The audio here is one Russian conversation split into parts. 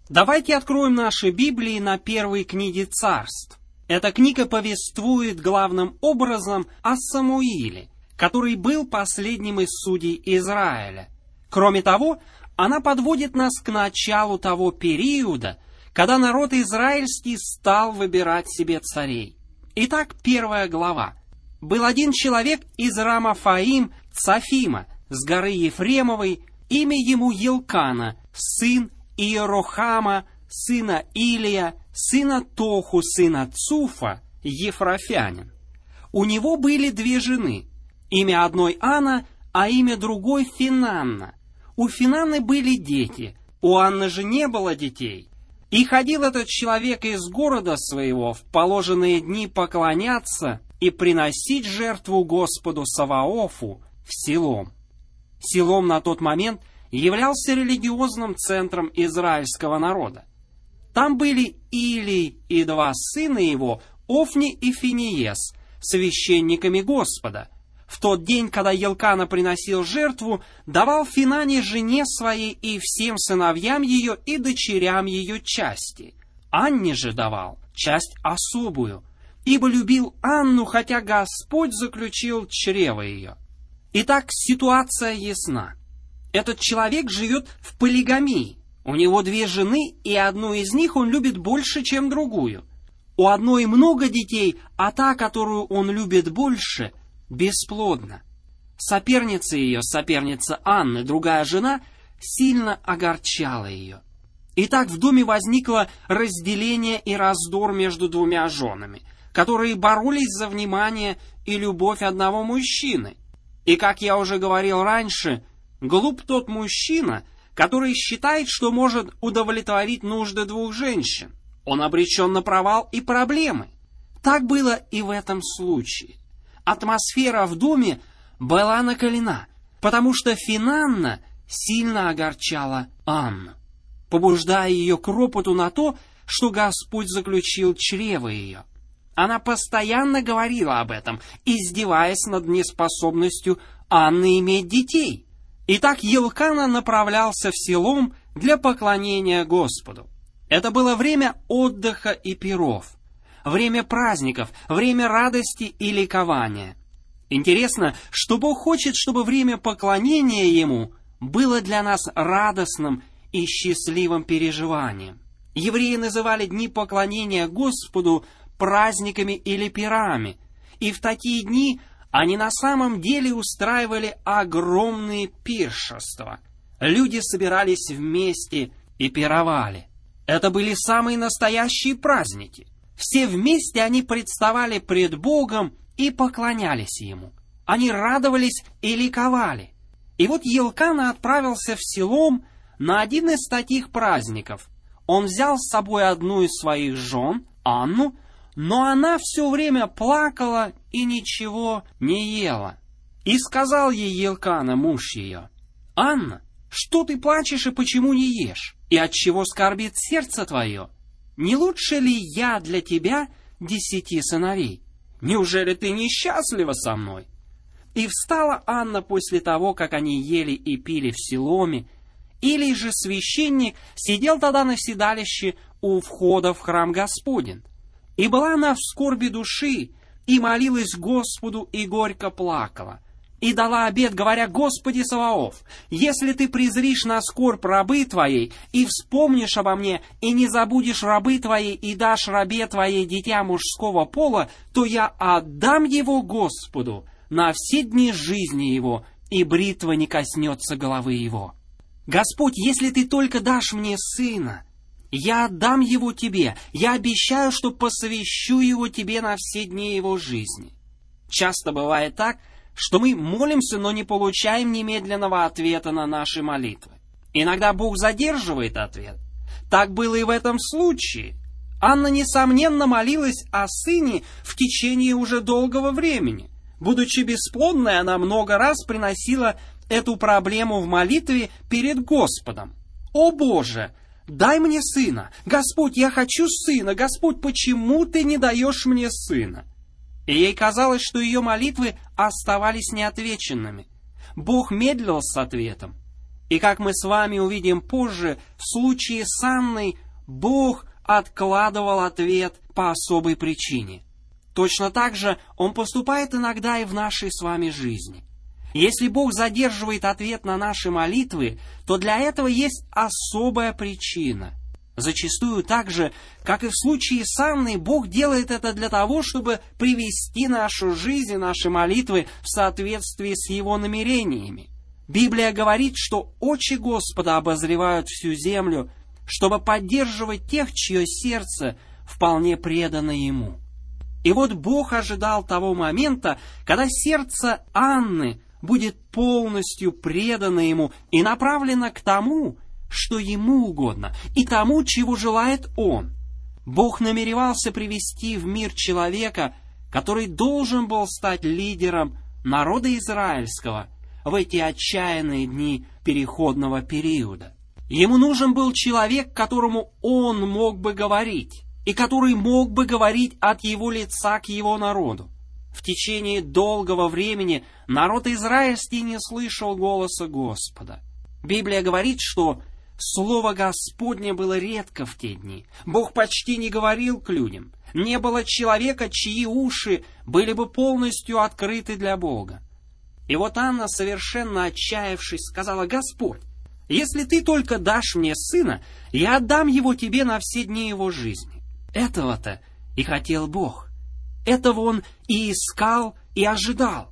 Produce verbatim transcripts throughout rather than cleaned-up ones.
Давайте откроем наши Библии на первой книге Царств. Эта книга повествует главным образом о Самуиле, который был последним из судей Израиля. Кроме того, она подводит нас к началу того периода, когда народ израильский стал выбирать себе царей. Итак, первая глава. Был один человек из Рамафаим Цафима, с горы Ефремовой, имя ему Елкана, сын Иерохама, сына Илия, сына Тоху, сына Цуфа, ефрафянин. У него были две жены, имя одной Анна, а имя другой Финанна. У Финанны были дети, у Анны же не было детей. И ходил этот человек из города своего в положенные дни поклоняться и приносить жертву Господу Саваофу в Силом. Силом на тот момент являлся религиозным центром израильского народа. Там были Илий и два сына его, Офни и Финиес, священниками Господа. В тот день, когда Елкана приносил жертву, давал Финане жене своей и всем сыновьям ее и дочерям ее части. Анне же давал часть особую, ибо любил Анну, хотя Господь заключил чрево ее. Итак, ситуация ясна. Этот человек живет в полигамии. У него две жены, и одну из них он любит больше, чем другую. У одной много детей, а та, которую он любит больше, бесплодна. Соперница ее, соперница Анны, другая жена, сильно огорчала ее. Итак, в доме возникло разделение и раздор между двумя женами, которые боролись за внимание и любовь одного мужчины. И, как я уже говорил раньше, глуп тот мужчина, который считает, что может удовлетворить нужды двух женщин. Он обречен на провал и проблемы. Так было и в этом случае. Атмосфера в доме была накалена, потому что Финанна сильно огорчала Анну, побуждая ее к ропоту на то, что Господь заключил чрево ее. Она постоянно говорила об этом, издеваясь над неспособностью Анны иметь детей. Итак, Елкана направлялся в Силом для поклонения Господу. Это было время отдыха и пиров, время праздников, время радости и ликования. Интересно, что Бог хочет, чтобы время поклонения Ему было для нас радостным и счастливым переживанием. Евреи называли дни поклонения Господу праздниками или пирами, и в такие дни они на самом деле устраивали огромные пиршества. Люди собирались вместе и пировали. Это были самые настоящие праздники. Все вместе они представали пред Богом и поклонялись Ему. Они радовались и ликовали. И вот Елкана отправился в Силом на один из таких праздников. Он взял с собой одну из своих жен, Анну, но она все время плакала и ничего не ела. И сказал ей Елкана, муж ее: «Анна, что ты плачешь и почему не ешь? И отчего скорбит сердце твое? Не лучше ли я для тебя десяти сыновей? Неужели ты несчастлива со мной?» И встала Анна после того, как они ели и пили в Силоме. Илий же священник сидел тогда на седалище у входа в храм Господень. И была она в скорби души, и молилась Господу, и горько плакала. И дала обет, говоря: «Господи Саваоф, если ты презришь на скорбь рабы твоей, и вспомнишь обо мне, и не забудешь рабы твоей, и дашь рабе твоей дитя мужского пола, то я отдам его Господу на все дни жизни его, и бритва не коснется головы его. Господь, если ты только дашь мне сына, я отдам его тебе, я обещаю, что посвящу его тебе на все дни его жизни». Часто бывает так, что мы молимся, но не получаем немедленного ответа на наши молитвы. Иногда Бог задерживает ответ. Так было и в этом случае. Анна, несомненно, молилась о сыне в течение уже долгого времени. Будучи бесплодной, она много раз приносила эту проблему в молитве перед Господом. «О Боже, дай мне сына! Господь, я хочу сына! Господь, почему ты не даешь мне сына?» И ей казалось, что ее молитвы оставались неотвеченными. Бог медлил с ответом. И как мы с вами увидим позже, в случае с Анной Бог откладывал ответ по особой причине. Точно так же Он поступает иногда и в нашей с вами жизни. Если Бог задерживает ответ на наши молитвы, то для этого есть особая причина. Зачастую так же, как и в случае с Анной, Бог делает это для того, чтобы привести нашу жизнь и наши молитвы в соответствии с Его намерениями. Библия говорит, что очи Господа обозревают всю землю, чтобы поддерживать тех, чье сердце вполне предано Ему. И вот Бог ожидал того момента, когда сердце Анны будет полностью предано Ему и направлено к тому, что Ему угодно, и тому, чего желает Он. Бог намеревался привести в мир человека, который должен был стать лидером народа израильского в эти отчаянные дни переходного периода. Ему нужен был человек, которому Он мог бы говорить, и который мог бы говорить от Его лица к Его народу. В течение долгого времени народ израильский не слышал голоса Господа. Библия говорит, что Слово Господне было редко в те дни. Бог почти не говорил к людям. Не было человека, чьи уши были бы полностью открыты для Бога. И вот Анна, совершенно отчаявшись, сказала: «Господь, если Ты только дашь мне сына, я отдам его Тебе на все дни его жизни». Этого-то и хотел Бог. Этого Он и искал, и ожидал.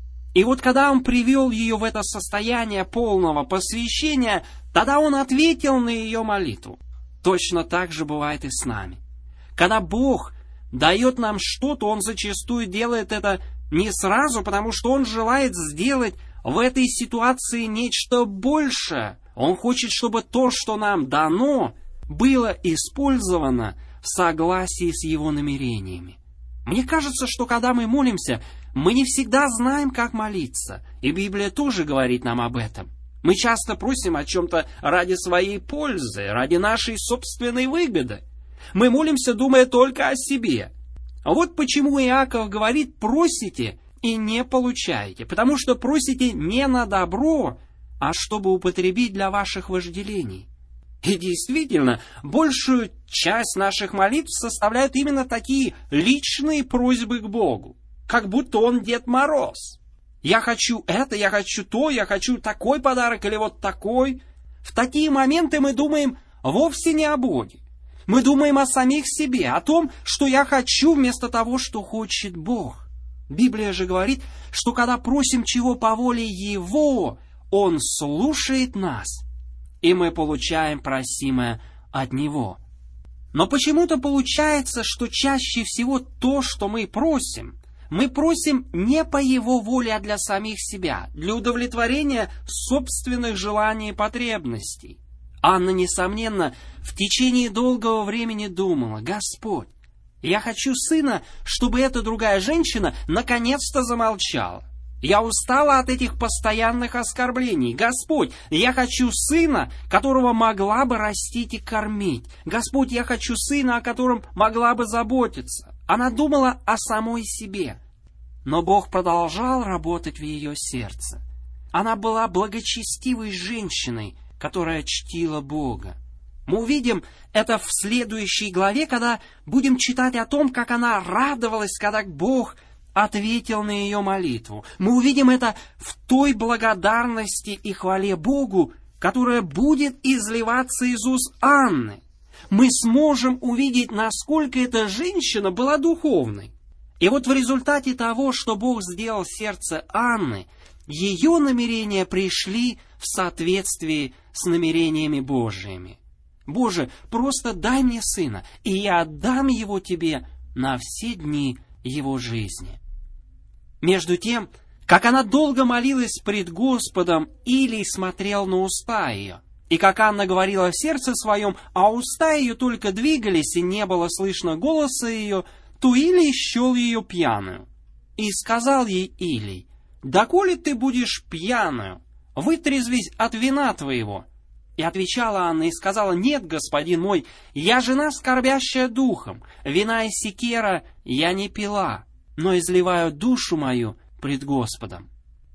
И вот когда Он привел ее в это состояние полного посвящения, тогда Он ответил на ее молитву. Точно так же бывает и с нами. Когда Бог дает нам что-то, Он зачастую делает это не сразу, потому что Он желает сделать в этой ситуации нечто большее. Он хочет, чтобы то, что нам дано, было использовано в согласии с Его намерениями. Мне кажется, что когда мы молимся, мы не всегда знаем, как молиться. И Библия тоже говорит нам об этом. Мы часто просим о чем-то ради своей пользы, ради нашей собственной выгоды. Мы молимся, думая только о себе. А вот почему Иаков говорит: просите и не получаете. Потому что просите не на добро, а чтобы употребить для ваших вожделений. И действительно, большую часть наших молитв составляют именно такие личные просьбы к Богу. Как будто Он Дед Мороз. Я хочу это, я хочу то, я хочу такой подарок или вот такой. В такие моменты мы думаем вовсе не о Боге. Мы думаем о самих себе, о том, что я хочу, вместо того, что хочет Бог. Библия же говорит, что когда просим чего по воле Его, Он слушает нас, и мы получаем просимое от Него. Но почему-то получается, что чаще всего то, что мы просим, мы просим не по Его воле, а для самих себя, для удовлетворения собственных желаний и потребностей. Анна, несомненно, в течение долгого времени думала: «Господь, я хочу сына, чтобы эта другая женщина наконец-то замолчала. Я устала от этих постоянных оскорблений. Господь, я хочу сына, которого могла бы растить и кормить. Господь, я хочу сына, о котором могла бы заботиться». Она думала о самой себе. Но Бог продолжал работать в ее сердце. Она была благочестивой женщиной, которая чтила Бога. Мы увидим это в следующей главе, когда будем читать о том, как она радовалась, когда Бог ответил на ее молитву. Мы увидим это в той благодарности и хвале Богу, которая будет изливаться из уст Анны. Мы сможем увидеть, насколько эта женщина была духовной. И вот в результате того, что Бог сделал в сердце Анны, ее намерения пришли в соответствии с намерениями Божьими. «Боже, просто дай мне сына, и я отдам его тебе на все дни его жизни». Между тем, как она долго молилась пред Господом, Илий смотрел на уста ее. И как Анна говорила в сердце своем, а уста ее только двигались, и не было слышно голоса ее, то Илий счел ее пьяную. И сказал ей Илий: «Доколе ты будешь пьяную? Вытрезвись от вина твоего». И отвечала Анна и сказала: «Нет, господин мой, я жена, скорбящая духом, вина и секера я не пила, но изливаю душу мою пред Господом».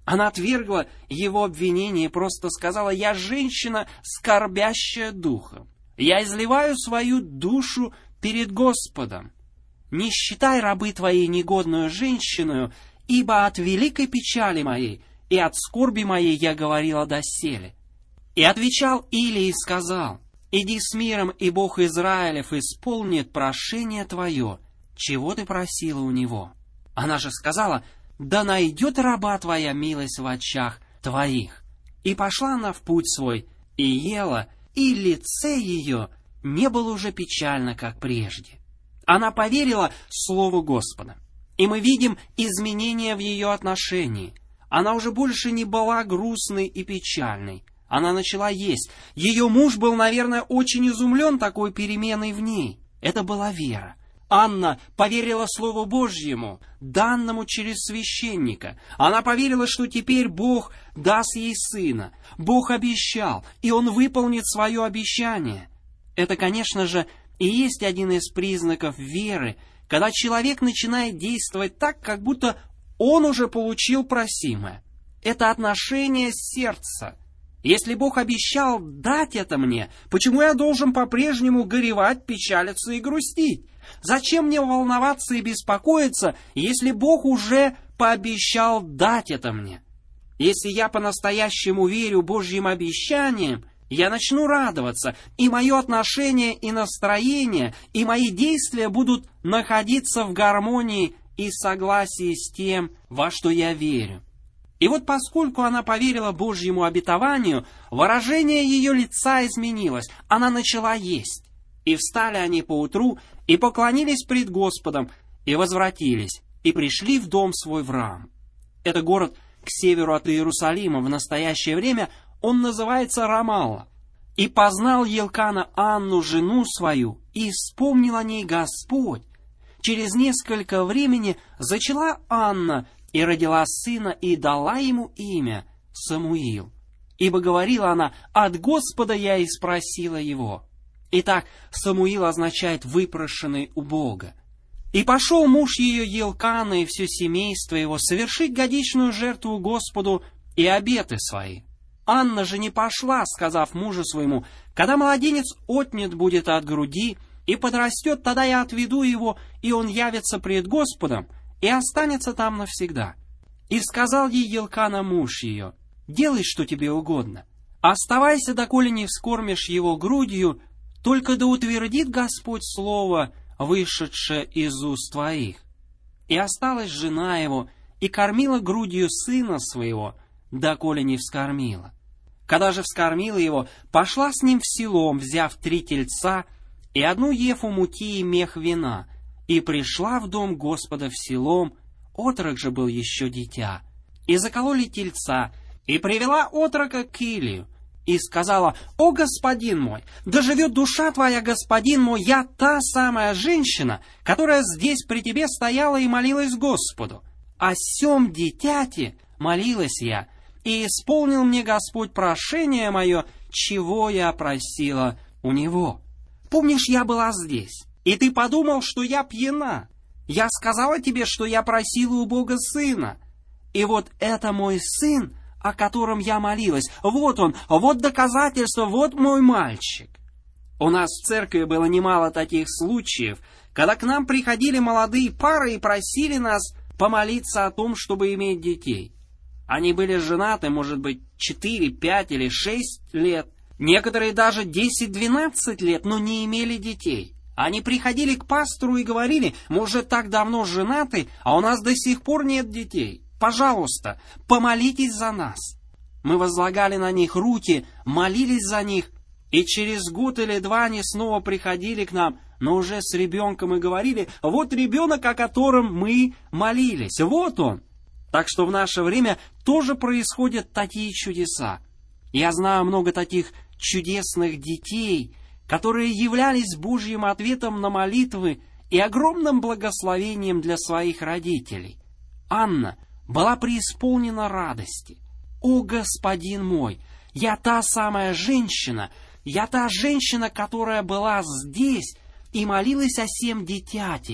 Она отвергла его обвинение и просто сказала: «Я женщина, скорбящая духом. Я изливаю свою душу перед Господом. Не считай рабы твоей негодную женщиною, ибо от великой печали моей и от скорби моей я говорила доселе». И отвечал Илия и сказал: «Иди с миром, и Бог Израилев исполнит прошение твое, чего ты просила у него». Она же сказала: «Да найдет раба твоя милость в очах твоих». И пошла она в путь свой, и ела, и лице ее не было уже печально, как прежде. Она поверила слову Господа. И мы видим изменения в ее отношении. Она уже больше не была грустной и печальной. Она начала есть. Ее муж был, наверное, очень изумлен такой переменой в ней. Это была вера. Анна поверила Слову Божьему, данному через священника. Она поверила, что теперь Бог даст ей сына. Бог обещал, и Он выполнит свое обещание. Это, конечно же, и есть один из признаков веры, когда человек начинает действовать так, как будто он уже получил просимое. Это отношение сердца. Если Бог обещал дать это мне, почему я должен по-прежнему горевать, печалиться и грустить? Зачем мне волноваться и беспокоиться, если Бог уже пообещал дать это мне? Если я по-настоящему верю Божьим обещаниям, я начну радоваться, и мое отношение и настроение, и мои действия будут находиться в гармонии и согласии с тем, во что я верю. И вот поскольку она поверила Божьему обетованию, выражение ее лица изменилось, она начала есть. И встали они поутру, и поклонились пред Господом, и возвратились, и пришли в дом свой в Рам. Это город к северу от Иерусалима, в настоящее время он называется Рамалла. И познал Елкана Анну, жену свою, и вспомнил о ней Господь. Через несколько времени зачала Анна, и родила сына, и дала ему имя Самуил. Ибо говорила она: «От Господа я и спросила его». Итак, Самуил означает «выпрошенный у Бога». И пошел муж ее Елкана и все семейство его совершить годичную жертву Господу и обеты свои. Анна же не пошла, сказав мужу своему: «Когда младенец отнят будет от груди и подрастет, тогда я отведу его, и он явится пред Господом, и останется там навсегда». И сказал ей Елкана муж ее: «Делай, что тебе угодно. Оставайся, доколе не вскормишь его грудью, только да утвердит Господь слово, вышедшее из уст твоих». И осталась жена его, и кормила грудью сына своего, доколе не вскормила. Когда же вскормила его, пошла с ним в селом, взяв три тельца и одну ефу муки и мех вина, и пришла в дом Господа в селом, отрок же был еще дитя. И закололи тельца, и привела отрока к Илию, и сказала: «О, господин мой, да живет душа твоя, господин мой, я та самая женщина, которая здесь при тебе стояла и молилась Господу. О сем дитяти молилась я, и исполнил мне Господь прошение мое, чего я просила у него. Помнишь, я была здесь, и ты подумал, что я пьяна. Я сказала тебе, что я просила у Бога сына. И вот это мой сын, о котором я молилась. Вот он, вот доказательство, вот мой мальчик». У нас в церкви было немало таких случаев, когда к нам приходили молодые пары и просили нас помолиться о том, чтобы иметь детей. Они были женаты, может быть, четыре, пять или шесть лет. Некоторые даже десять-двенадцать лет, но не имели детей. Они приходили к пастору и говорили: «Мы уже так давно женаты, а у нас до сих пор нет детей. Пожалуйста, помолитесь за нас». Мы возлагали на них руки, молились за них, и через год или два они снова приходили к нам, но уже с ребенком, и говорили: «Вот ребенок, о котором мы молились, вот он». Так что в наше время тоже происходят такие чудеса. Я знаю много таких чудесных детей, которые являлись Божьим ответом на молитвы и огромным благословением для своих родителей. Анна была преисполнена радости. «О, господин мой, я та самая женщина, я та женщина, которая была здесь и молилась о сем дитяти,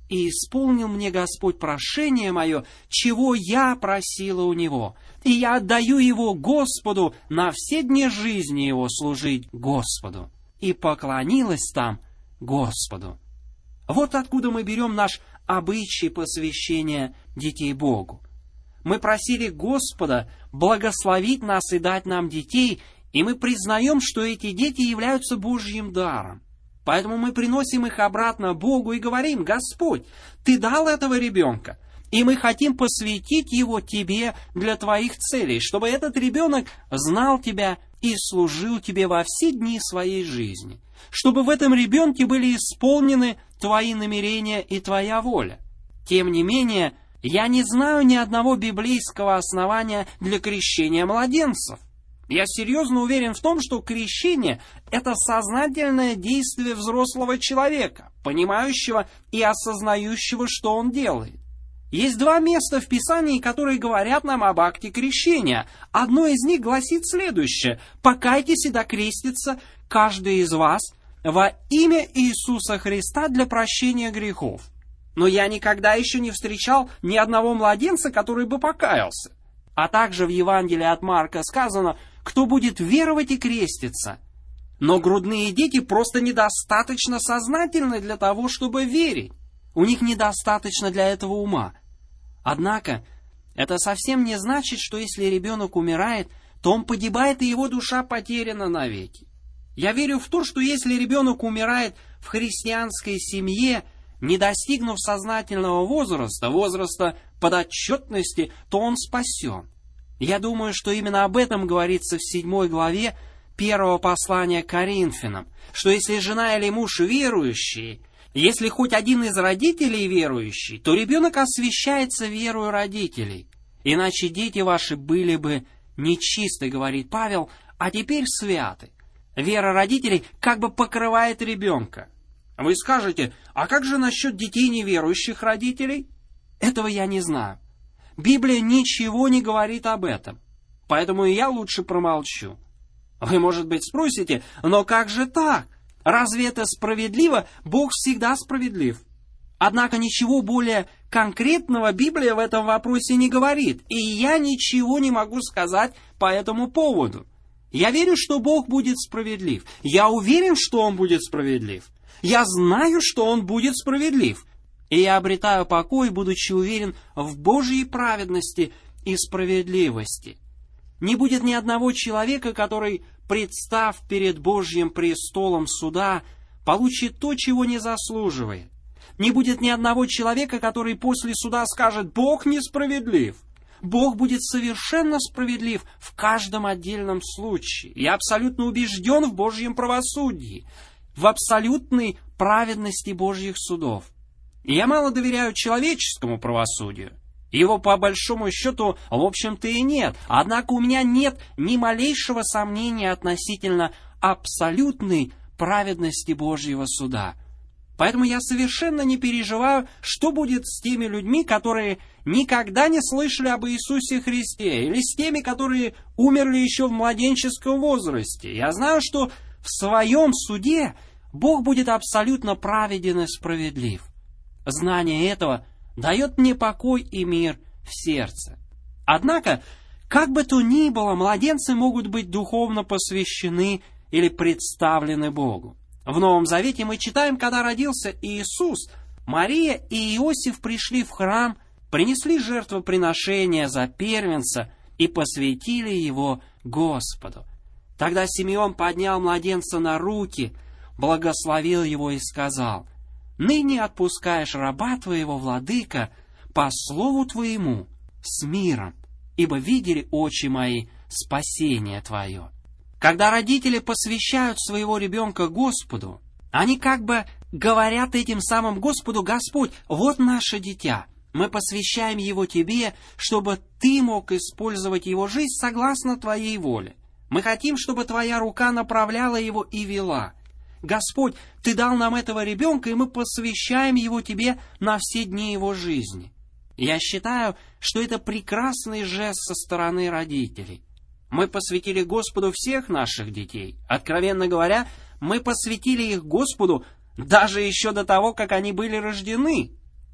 и исполнил мне Господь прошение мое, чего я просила у Него. И я отдаю его Господу на все дни жизни его служить Господу. И поклонилась там Господу». Вот откуда мы берем наш обычай посвящения детей Богу. Мы просили Господа благословить нас и дать нам детей, и мы признаем, что эти дети являются Божьим даром. Поэтому мы приносим их обратно Богу и говорим: «Господь, Ты дал этого ребенка, и мы хотим посвятить его Тебе для Твоих целей, чтобы этот ребенок знал Тебя и служил Тебе во все дни своей жизни, чтобы в этом ребенке были исполнены Твои намерения и Твоя воля». Тем не менее, я не знаю ни одного библейского основания для крещения младенцев. Я серьезно уверен в том, что крещение – это сознательное действие взрослого человека, понимающего и осознающего, что он делает. Есть два места в Писании, которые говорят нам об акте крещения. Одно из них гласит следующее: «Покайтесь и докрестится каждый из вас во имя Иисуса Христа для прощения грехов». Но я никогда еще не встречал ни одного младенца, который бы покаялся. А также в Евангелии от Марка сказано: «Кто будет веровать и креститься». Но грудные дети просто недостаточно сознательны для того, чтобы верить. У них недостаточно для этого ума. Однако, это совсем не значит, что если ребенок умирает, то он погибает, и его душа потеряна навеки. Я верю в то, что если ребенок умирает в христианской семье, не достигнув сознательного возраста, возраста подотчетности, то он спасен. Я думаю, что именно об этом говорится в седьмой главе первого послания к Коринфянам, что если жена или муж верующие, если хоть один из родителей верующий, то ребенок освящается верою родителей. Иначе дети ваши были бы нечисты, говорит Павел, а теперь святы. Вера родителей как бы покрывает ребенка. Вы скажете: а как же насчет детей неверующих родителей? Этого я не знаю. Библия ничего не говорит об этом, поэтому и я лучше промолчу. Вы, может быть, спросите: но как же так? Разве это справедливо? Бог всегда справедлив. Однако ничего более конкретного Библия в этом вопросе не говорит, и я ничего не могу сказать по этому поводу. Я верю, что Бог будет справедлив. Я уверен, что Он будет справедлив. Я знаю, что Он будет справедлив. И я обретаю покой, будучи уверен в Божьей праведности и справедливости. Не будет ни одного человека, который, представ перед Божьим престолом суда, получит то, чего не заслуживает. Не будет ни одного человека, который после суда скажет: «Бог несправедлив». Бог будет совершенно справедлив в каждом отдельном случае. Я абсолютно убежден в Божьем правосудии, в абсолютной праведности Божьих судов. И я мало доверяю человеческому правосудию. Его, по большому счету, в общем-то и нет. Однако у меня нет ни малейшего сомнения относительно абсолютной праведности Божьего суда. Поэтому я совершенно не переживаю, что будет с теми людьми, которые никогда не слышали об Иисусе Христе, или с теми, которые умерли еще в младенческом возрасте. Я знаю, что в своем суде Бог будет абсолютно праведен и справедлив. Знание этого дает мне покой и мир в сердце. Однако, как бы то ни было, младенцы могут быть духовно посвящены или представлены Богу. В Новом Завете мы читаем, когда родился Иисус, Мария и Иосиф пришли в храм, принесли жертвоприношение за первенца и посвятили его Господу. Тогда Симеон поднял младенца на руки, благословил его и сказал: «Ныне отпускаешь раба твоего, владыка, по слову твоему, с миром, ибо видели очи мои спасение твое». Когда родители посвящают своего ребенка Господу, они как бы говорят этим самым Господу: «Господь, вот наше дитя, мы посвящаем его Тебе, чтобы Ты мог использовать его жизнь согласно Твоей воле. Мы хотим, чтобы Твоя рука направляла его и вела. Господь, Ты дал нам этого ребенка, и мы посвящаем его Тебе на все дни его жизни». Я считаю, что это прекрасный жест со стороны родителей. Мы посвятили Господу всех наших детей. Откровенно говоря, мы посвятили их Господу даже еще до того, как они были рождены.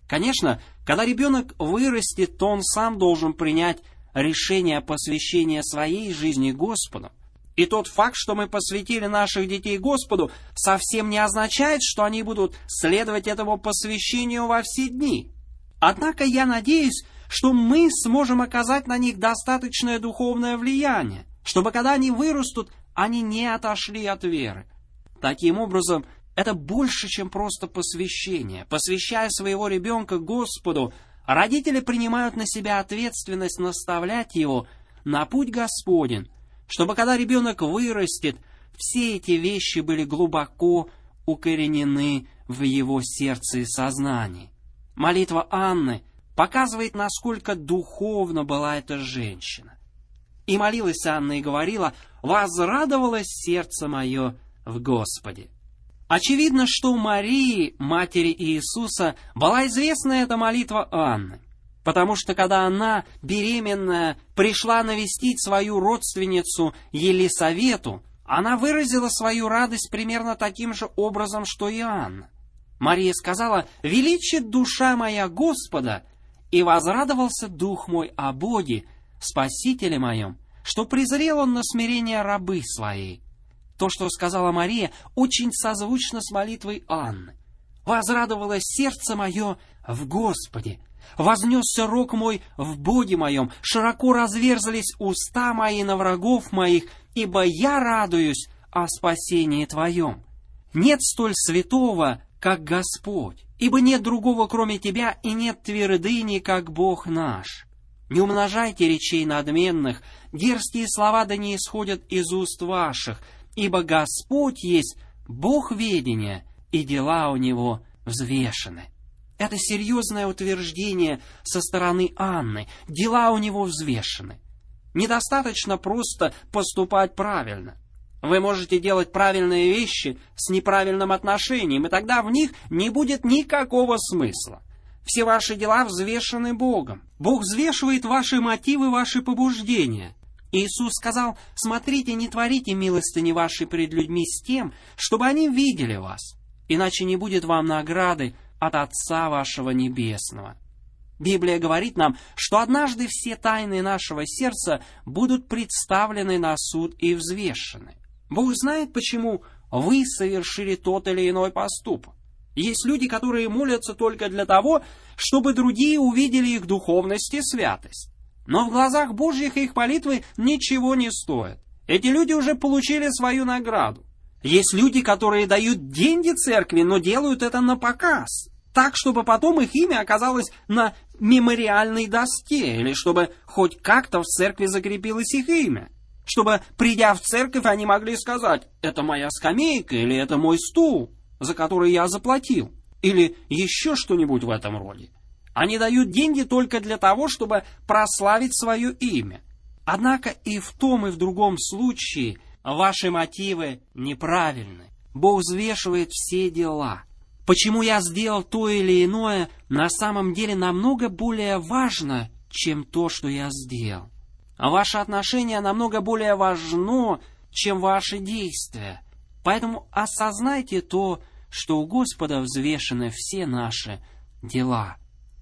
Конечно, когда ребенок вырастет, то он сам должен принять решение посвящения своей жизни Господу. И тот факт, что мы посвятили наших детей Господу, совсем не означает, что они будут следовать этому посвящению во все дни. Однако я надеюсь, что мы сможем оказать на них достаточное духовное влияние, чтобы когда они вырастут, они не отошли от веры. Таким образом, это больше, чем просто посвящение. Посвящая своего ребенка Господу, родители принимают на себя ответственность наставлять его на путь Господень, чтобы когда ребенок вырастет, все эти вещи были глубоко укоренены в его сердце и сознании. Молитва Анны показывает, насколько духовна была эта женщина. И молилась Анна и говорила: «Возрадовалось сердце мое в Господе». Очевидно, что у Марии, матери Иисуса, была известна эта молитва Анны, потому что когда она, беременная, пришла навестить свою родственницу Елисавету, она выразила свою радость примерно таким же образом, что и Анна. Мария сказала: «Величит душа моя Господа, и возрадовался дух мой о Боге, Спасителе моем, что презрел он на смирение рабы своей». То, что сказала Мария, очень созвучно с молитвой Анны. «Возрадовалось сердце мое в Господе, вознесся рог мой в Боге моем, широко разверзлись уста мои на врагов моих, ибо я радуюсь о спасении Твоем. Нет столь святого, как Господь, ибо нет другого, кроме Тебя, и нет твердыни, как Бог наш. Не умножайте речей надменных, дерзкие слова да не исходят из уст ваших, ибо Господь есть Бог ведения, и дела у Него взвешены». Это серьезное утверждение со стороны Анны. Дела у Него взвешены. Недостаточно просто поступать правильно. Вы можете делать правильные вещи с неправильным отношением, и тогда в них не будет никакого смысла. Все ваши дела взвешены Богом. Бог взвешивает ваши мотивы, ваши побуждения. Иисус сказал: «Смотрите, не творите милостыни вашей пред людьми с тем, чтобы они видели вас, иначе не будет вам награды от Отца вашего Небесного». Библия говорит нам, что однажды все тайны нашего сердца будут представлены на суд и взвешены. Бог знает, почему вы совершили тот или иной поступок. Есть люди, которые молятся только для того, чтобы другие увидели их духовность и святость. Но в глазах Божьих их молитвы ничего не стоят. Эти люди уже получили свою награду. Есть люди, которые дают деньги церкви, но делают это на показ, так, чтобы потом их имя оказалось на мемориальной доске, или чтобы хоть как-то в церкви закрепилось их имя. Чтобы, придя в церковь, они могли сказать: «Это моя скамейка», или «Это мой стул, за который я заплатил», или еще что-нибудь в этом роде. Они дают деньги только для того, чтобы прославить свое имя. Однако и в том, и в другом случае ваши мотивы неправильны. Бог взвешивает все дела. Почему я сделал то или иное, на самом деле намного более важно, чем то, что я сделал. А ваше отношение намного более важно, чем ваши действия. Поэтому осознайте то, что у Господа взвешены все наши дела.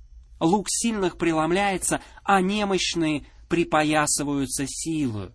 Лук сильных преломляется, а немощные припоясываются силою.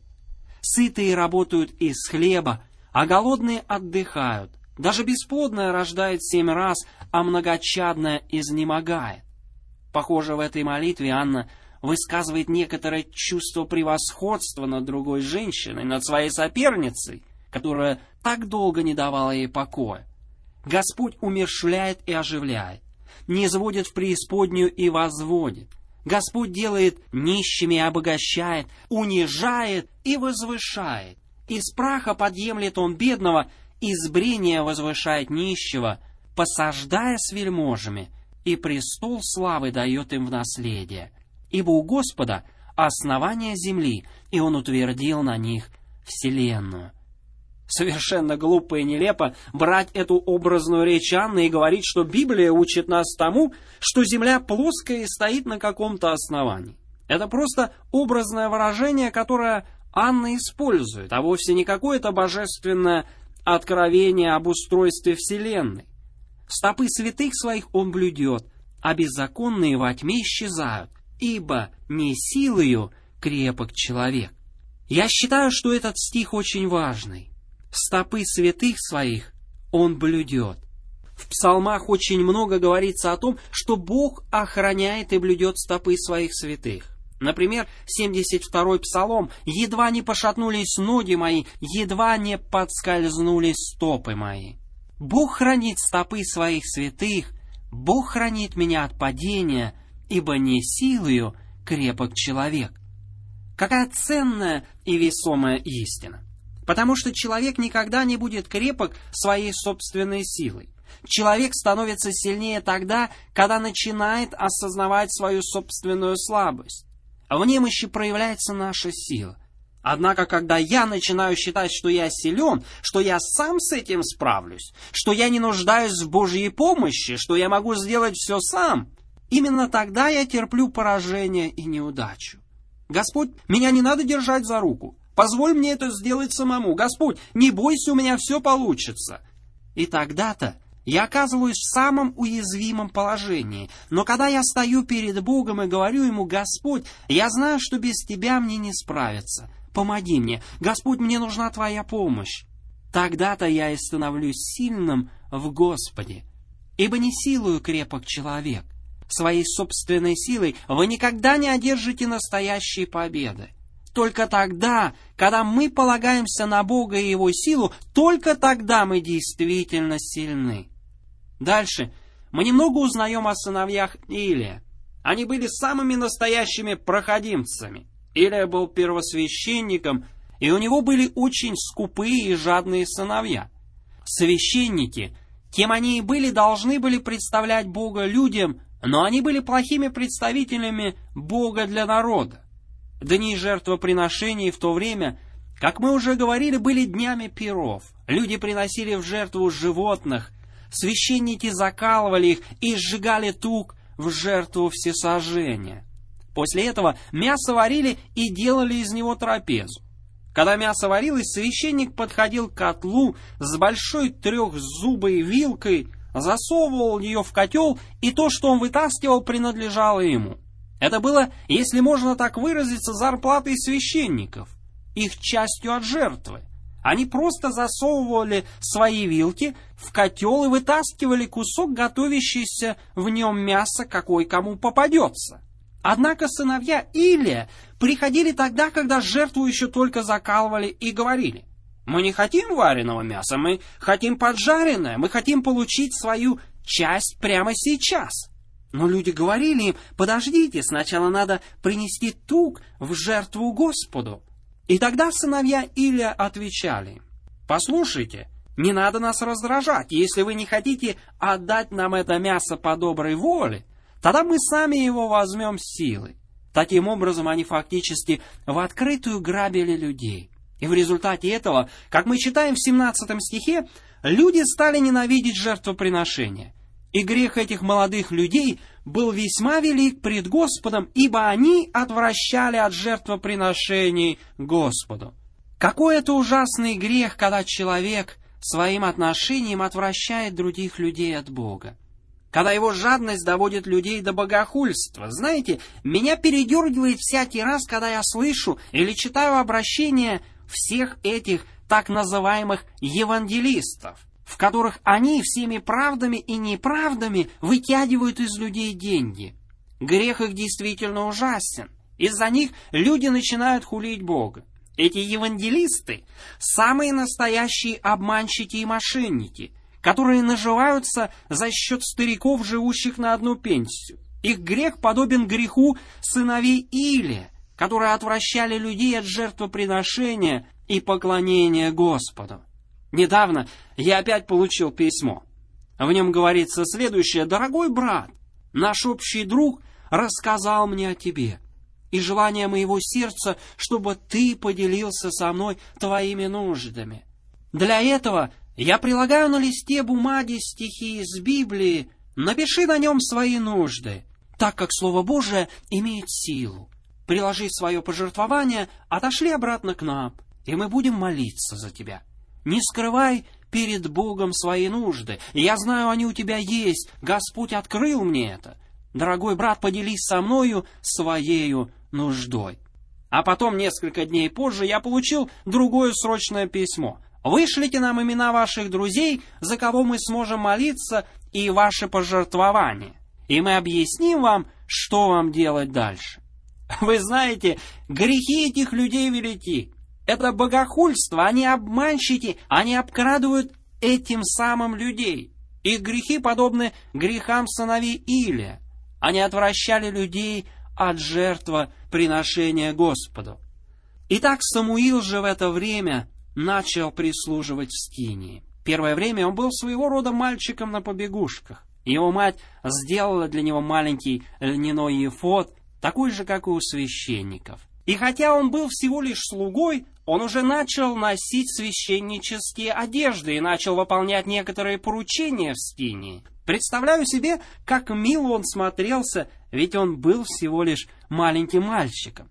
Сытые работают из хлеба, а голодные отдыхают. Даже бесплодная рождает семь раз, а многочадная изнемогает. Похоже, в этой молитве Анна высказывает некоторое чувство превосходства над другой женщиной, над своей соперницей, которая так долго не давала ей покоя. Господь умерщвляет и оживляет, низводит в преисподнюю и возводит. Господь делает нищими и обогащает, унижает и возвышает. Из праха подъемлет он бедного, из брения возвышает нищего, посаждая с вельможами, и престол славы дает им в наследие. Ибо у Господа основание земли, и Он утвердил на них вселенную. Совершенно глупо и нелепо брать эту образную речь Анны и говорить, что Библия учит нас тому, что земля плоская и стоит на каком-то основании. Это просто образное выражение, которое Анна использует, а вовсе не какое-то божественное откровение об устройстве вселенной. Стопы святых своих Он блюдет, а беззаконные во тьме исчезают, ибо не силою крепок человек». Я считаю, что этот стих очень важный. Стопы святых своих он блюдет. В псалмах очень много говорится о том, что Бог охраняет и блюдет стопы своих святых. Например, семьдесят второй псалом: «Едва не пошатнулись ноги мои, едва не подскользнули стопы мои». Бог хранит стопы своих святых, Бог хранит меня от падения, ибо не силою крепок человек. Какая ценная и весомая истина! Потому что человек никогда не будет крепок своей собственной силой. Человек становится сильнее тогда, когда начинает осознавать свою собственную слабость. В немощи проявляется наша сила. Однако, когда я начинаю считать, что я силен, что я сам с этим справлюсь, что я не нуждаюсь в Божьей помощи, что я могу сделать все сам, именно тогда я терплю поражение и неудачу. Господь, меня не надо держать за руку. Позволь мне это сделать самому. Господь, не бойся, у меня все получится. И тогда-то я оказываюсь в самом уязвимом положении. Но когда я стою перед Богом и говорю Ему: «Господь, я знаю, что без Тебя мне не справиться. Помоги мне. Господь, мне нужна Твоя помощь». Тогда-то я и становлюсь сильным в Господе. Ибо не силою крепок человек. Своей собственной силой вы никогда не одержите настоящей победы. Только тогда, когда мы полагаемся на Бога и Его силу, только тогда мы действительно сильны. Дальше мы немного узнаем о сыновьях Илия. Они были самыми настоящими проходимцами. Илия был первосвященником, и у него были очень скупые и жадные сыновья. Священники, кем они и были, должны были представлять Бога людям, но они были плохими представителями Бога для народа. Дни жертвоприношений в то время, как мы уже говорили, были днями пиров. Люди приносили в жертву животных, священники закалывали их и сжигали тук в жертву всесожжения. После этого мясо варили и делали из него трапезу. Когда мясо варилось, священник подходил к котлу с большой трехзубой вилкой, засовывал ее в котел, и то, что он вытаскивал, принадлежало ему. Это было, если можно так выразиться, зарплатой священников, их частью от жертвы. Они просто засовывали свои вилки в котел и вытаскивали кусок готовящейся в нем мяса, какой кому попадется. Однако сыновья Илия приходили тогда, когда жертву еще только закалывали, и говорили: «Мы не хотим вареного мяса, мы хотим поджаренное, мы хотим получить свою часть прямо сейчас». Но люди говорили им: «Подождите, сначала надо принести тук в жертву Господу». И тогда сыновья Илия отвечали: «Послушайте, не надо нас раздражать. Если вы не хотите отдать нам это мясо по доброй воле, тогда мы сами его возьмем силой». Таким образом, они фактически в открытую грабили людей. И в результате этого, как мы читаем в семнадцатом стихе, люди стали ненавидеть жертвоприношения. И грех этих молодых людей был весьма велик пред Господом, ибо они отвращали от жертвоприношений Господу. Какой это ужасный грех, когда человек своим отношением отвращает других людей от Бога. Когда его жадность доводит людей до богохульства. Знаете, меня передергивает всякий раз, когда я слышу или читаю обращения всех этих так называемых евангелистов, в которых они всеми правдами и неправдами вытягивают из людей деньги. Грех их действительно ужасен. Из-за них люди начинают хулить Бога. Эти евангелисты – самые настоящие обманщики и мошенники, которые наживаются за счет стариков, живущих на одну пенсию. Их грех подобен греху сыновей Илия, которые отвращали людей от жертвоприношения и поклонения Господу. Недавно я опять получил письмо. В нем говорится следующее: «Дорогой брат, наш общий друг рассказал мне о тебе, и желание моего сердца, чтобы ты поделился со мной твоими нуждами. Для этого я прилагаю на листе бумаги стихи из Библии, напиши на нем свои нужды, так как Слово Божие имеет силу. Приложи свое пожертвование, отошли обратно к нам, и мы будем молиться за тебя. Не скрывай перед Богом свои нужды. Я знаю, они у тебя есть. Господь открыл мне это. Дорогой брат, поделись со мною своею нуждой». А потом, несколько дней позже, я получил другое срочное письмо. «Вышлите нам имена ваших друзей, за кого мы сможем молиться, и ваши пожертвования, и мы объясним вам, что вам делать дальше». Вы знаете, грехи этих людей велики. Это богохульство, они обманщики, они обкрадывают этим самым людей. Их грехи подобны грехам сыновей Илия. Они отвращали людей от жертвоприношения Господу. Итак, Самуил же в это время начал прислуживать в скинии. Первое время он был своего рода мальчиком на побегушках. Его мать сделала для него маленький льняной эфод, такой же, как и у священников. И хотя он был всего лишь слугой, он уже начал носить священнические одежды и начал выполнять некоторые поручения в скинии. Представляю себе, как мило он смотрелся, ведь он был всего лишь маленьким мальчиком.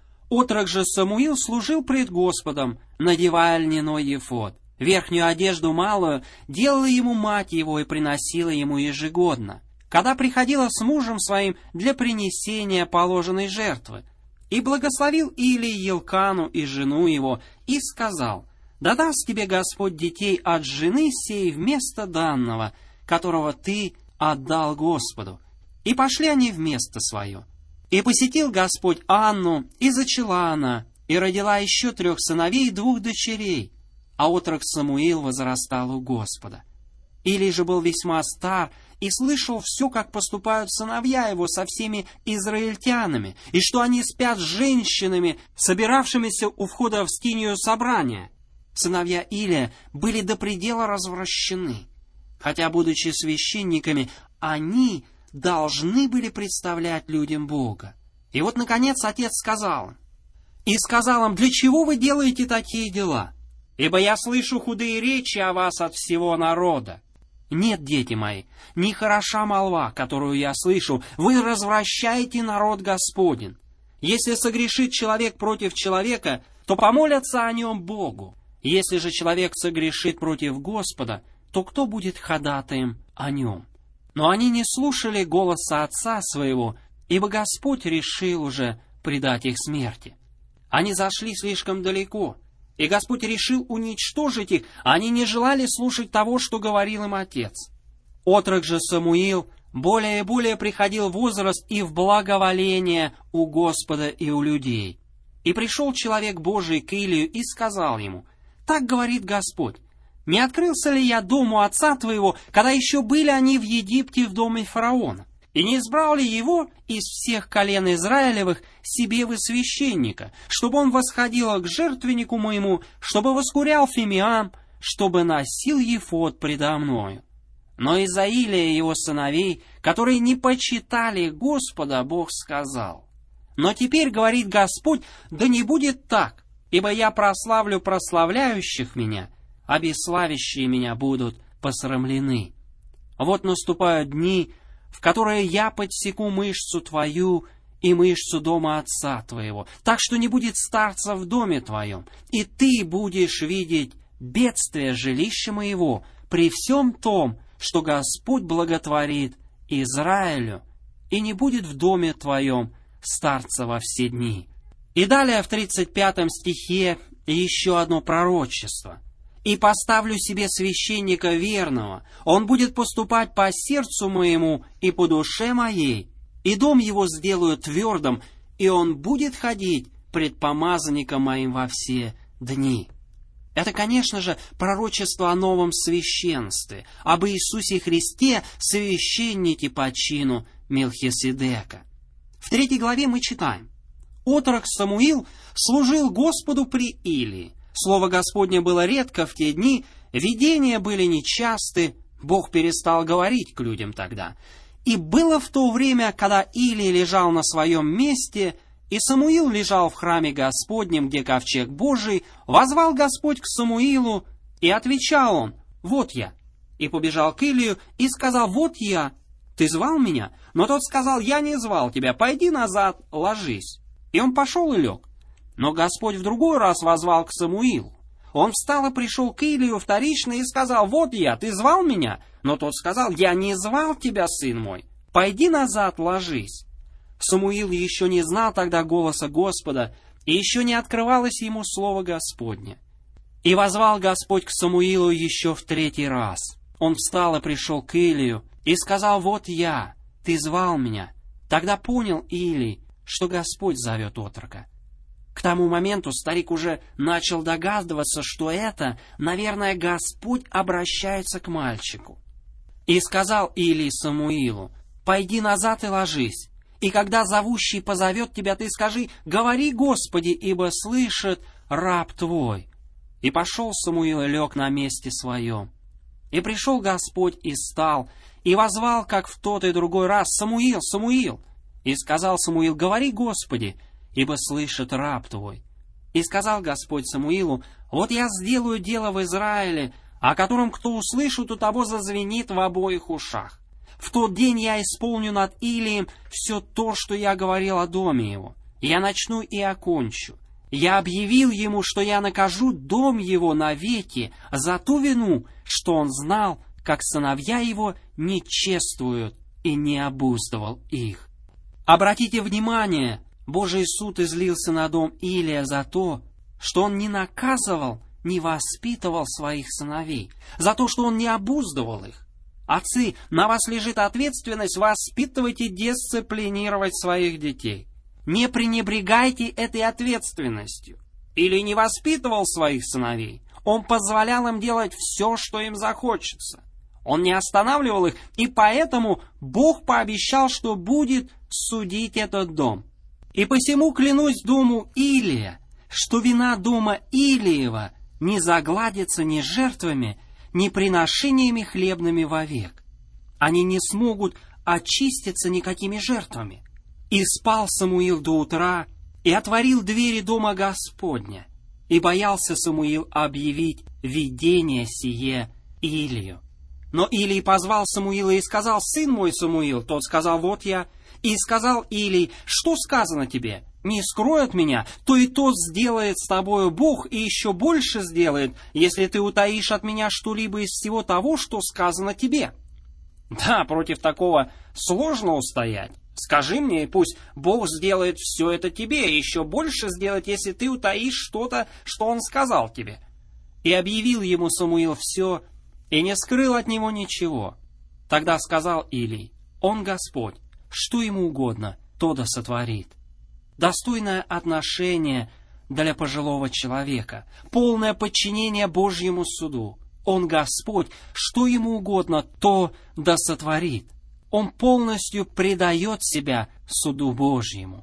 Отрок же Самуил служил пред Господом, надевая льняной эфод. Верхнюю одежду малую делала ему мать его и приносила ему ежегодно, когда приходила с мужем своим для принесения положенной жертвы. И благословил Илий Елкану и жену его, и сказал: «Да даст тебе Господь детей от жены сей вместо данного, которого ты отдал Господу». И пошли они в место свое. И посетил Господь Анну, и зачала она, и родила еще трех сыновей и двух дочерей. А отрок Самуил возрастал у Господа. Илий же был весьма стар, и слышал все, как поступают сыновья его со всеми израильтянами, и что они спят с женщинами, собиравшимися у входа в скинию собрания. Сыновья Илия были до предела развращены, хотя, будучи священниками, они должны были представлять людям Бога. И вот, наконец, отец сказал им, «И сказал им: для чего вы делаете такие дела? Ибо я слышу худые речи о вас от всего народа. Нет, дети мои, не хороша молва, которую я слышу, вы развращаете народ Господень. Если согрешит человек против человека, то помолятся о нем Богу. Если же человек согрешит против Господа, то кто будет ходатаем о нем?» Но они не слушали голоса отца своего, ибо Господь решил уже предать их смерти. Они зашли слишком далеко, и Господь решил уничтожить их, а они не желали слушать того, что говорил им отец. Отрок же Самуил более и более приходил в возраст и в благоволение у Господа и у людей. И пришел человек Божий к Илию и сказал ему: «Так говорит Господь: не открылся ли я дому отца твоего, когда еще были они в Египте в доме фараона? И не избрал ли его из всех колен Израилевых себе вы священника, чтобы он восходил к жертвеннику моему, чтобы воскурял фимиам, чтобы носил ефод предо мною? Но из-за Илия и его сыновей, которые не почитали Господа, Бог сказал: но теперь, говорит Господь, да не будет так, ибо я прославлю прославляющих меня, а бесславящие меня будут посрамлены. Вот наступают дни, в которые я подсеку мышцу твою и мышцу дома отца твоего, так что не будет старца в доме твоем, и ты будешь видеть бедствие жилища моего при всем том, что Господь благотворит Израилю, и не будет в доме твоем старца во все дни». И далее в тридцать пятом стихе еще одно пророчество. «И поставлю себе священника верного, он будет поступать по сердцу моему и по душе моей, и дом его сделаю твердым, и он будет ходить пред помазанником моим во все дни». Это, конечно же, пророчество о новом священстве, об Иисусе Христе, священнике по чину Мелхиседека. В третьей главе мы читаем: «Отрок Самуил служил Господу при Илии. Слово Господне было редко в те дни, видения были нечасты, Бог перестал говорить к людям тогда. И было в то время, когда Илий лежал на своем месте, и Самуил лежал в храме Господнем, где ковчег Божий, возвал Господь к Самуилу, и отвечал он: вот я. И побежал к Илию и сказал: вот я. Ты звал меня? Но тот сказал: я не звал тебя, пойди назад, ложись. И он пошел и лег. Но Господь в другой раз воззвал к Самуилу. Он встал и пришел к Илию вторично и сказал: вот я, ты звал меня? Но тот сказал: я не звал тебя, сын мой. пойди назад, ложись». Самуил еще не знал тогда голоса Господа, и еще не открывалось ему слово Господне. И возвал Господь к Самуилу еще в третий раз. Он встал и пришел к Илию, и сказал: «Вот я, ты звал меня». Тогда понял Илий, что Господь зовет отрока. К тому моменту старик уже начал догадываться, что это, наверное, Господь обращается к мальчику. И сказал Илий Самуилу: «Пойди назад и ложись, и когда зовущий позовет тебя, ты скажи: говори, Господи, ибо слышит раб твой». И пошел Самуил и лег на месте своем. И пришел Господь и стал, и возвал, как в тот и другой раз: «Самуил, Самуил!» И сказал Самуил: «Говори, Господи, ибо слышит раб твой». И сказал Господь Самуилу: «Вот я сделаю дело в Израиле, о котором кто услышит, у того зазвенит в обоих ушах. В тот день я исполню над Илием все то, что я говорил о доме его. Я начну и окончу. Я объявил ему, что я накажу дом его навеки за ту вину, что он знал, как сыновья его не чествуют и не обуздывал их». Обратите внимание, Божий суд излился на дом Илия за то, что он не наказывал, не воспитывал своих сыновей, за то, что он не обуздывал их. Отцы, на вас лежит ответственность воспитывать и дисциплинировать своих детей. Не пренебрегайте этой ответственностью. Или не воспитывал своих сыновей, он позволял им делать все, что им захочется. Он не останавливал их, и поэтому Бог пообещал, что будет судить этот дом. И посему клянусь дому Илия, что вина дома Илиева не загладится ни жертвами, ни приношениями хлебными вовек. Они не смогут очиститься никакими жертвами. И спал Самуил до утра, и отворил двери дома Господня, и боялся Самуил объявить видение сие Илию. Но Илий позвал Самуила и сказал: «Сын мой Самуил». Тот сказал: «Вот я». И сказал Илий: «Что сказано тебе? Не скрой от меня, то и тот сделает с тобою Бог, и еще больше сделает, если ты утаишь от меня что-либо из всего того, что сказано тебе». Да, против такого сложно устоять. Скажи мне, и пусть Бог сделает все это тебе, и еще больше сделает, если ты утаишь что-то, что Он сказал тебе. И объявил ему Самуил все, и не скрыл от него ничего. Тогда сказал Илий: «Он Господь, что ему угодно, то да сотворит». Достойное отношение для пожилого человека, полное подчинение Божьему суду. Он Господь, что ему угодно, то да сотворит. Он полностью предает себя суду Божьему.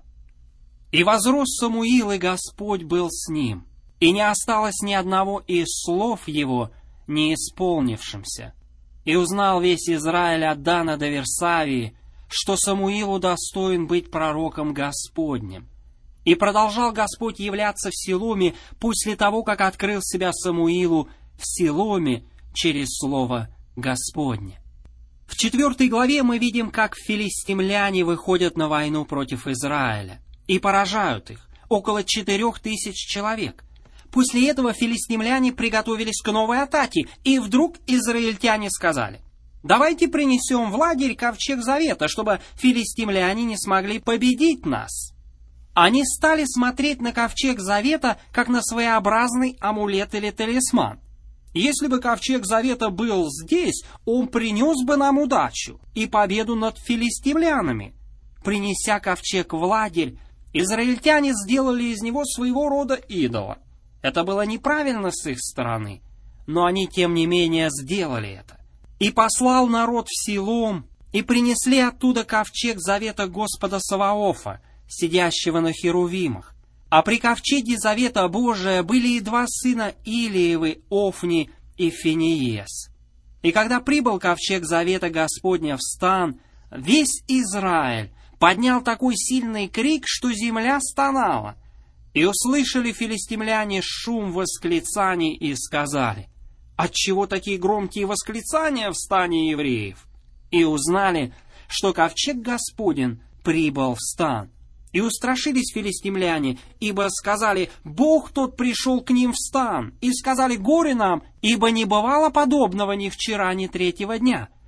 И возрос Самуил, и Господь был с ним, и не осталось ни одного из слов его не исполнившимся. И узнал весь Израиль от Дана до Версавии, что Самуил удостоен быть пророком Господним. И продолжал Господь являться в Силоме после того, как открыл себя Самуилу в Силоме через слово Господне. В четвертой главе мы видим, как филистимляне выходят на войну против Израиля и поражают их, около четырех тысяч человек. После этого филистимляне приготовились к новой атаке, и вдруг израильтяне сказали: «Давайте принесем в лагерь ковчег завета, чтобы филистимляне не смогли победить нас». Они стали смотреть на ковчег завета, как на своеобразный амулет или талисман. Если бы ковчег завета был здесь, он принес бы нам удачу и победу над филистимлянами. Принеся ковчег в лагерь, израильтяне сделали из него своего рода идола. Это было неправильно с их стороны, но они, тем не менее, сделали это. И послал народ в Силом, и принесли оттуда ковчег завета Господа Саваофа, сидящего на херувимах. А при ковчеге завета Божия были и два сына Илиевы, Офни и Финиес. И когда прибыл ковчег завета Господня в стан, весь Израиль поднял такой сильный крик, что земля стонала. И услышали филистимляне шум восклицаний и сказали: «Отчего такие громкие восклицания в стане евреев?» И узнали, что ковчег Господень прибыл в стан. И устрашились филистимляне, ибо сказали: «Бог тот пришел к ним в стан». И сказали: «Горе нам, ибо не бывало подобного ни вчера, ни третьего дня».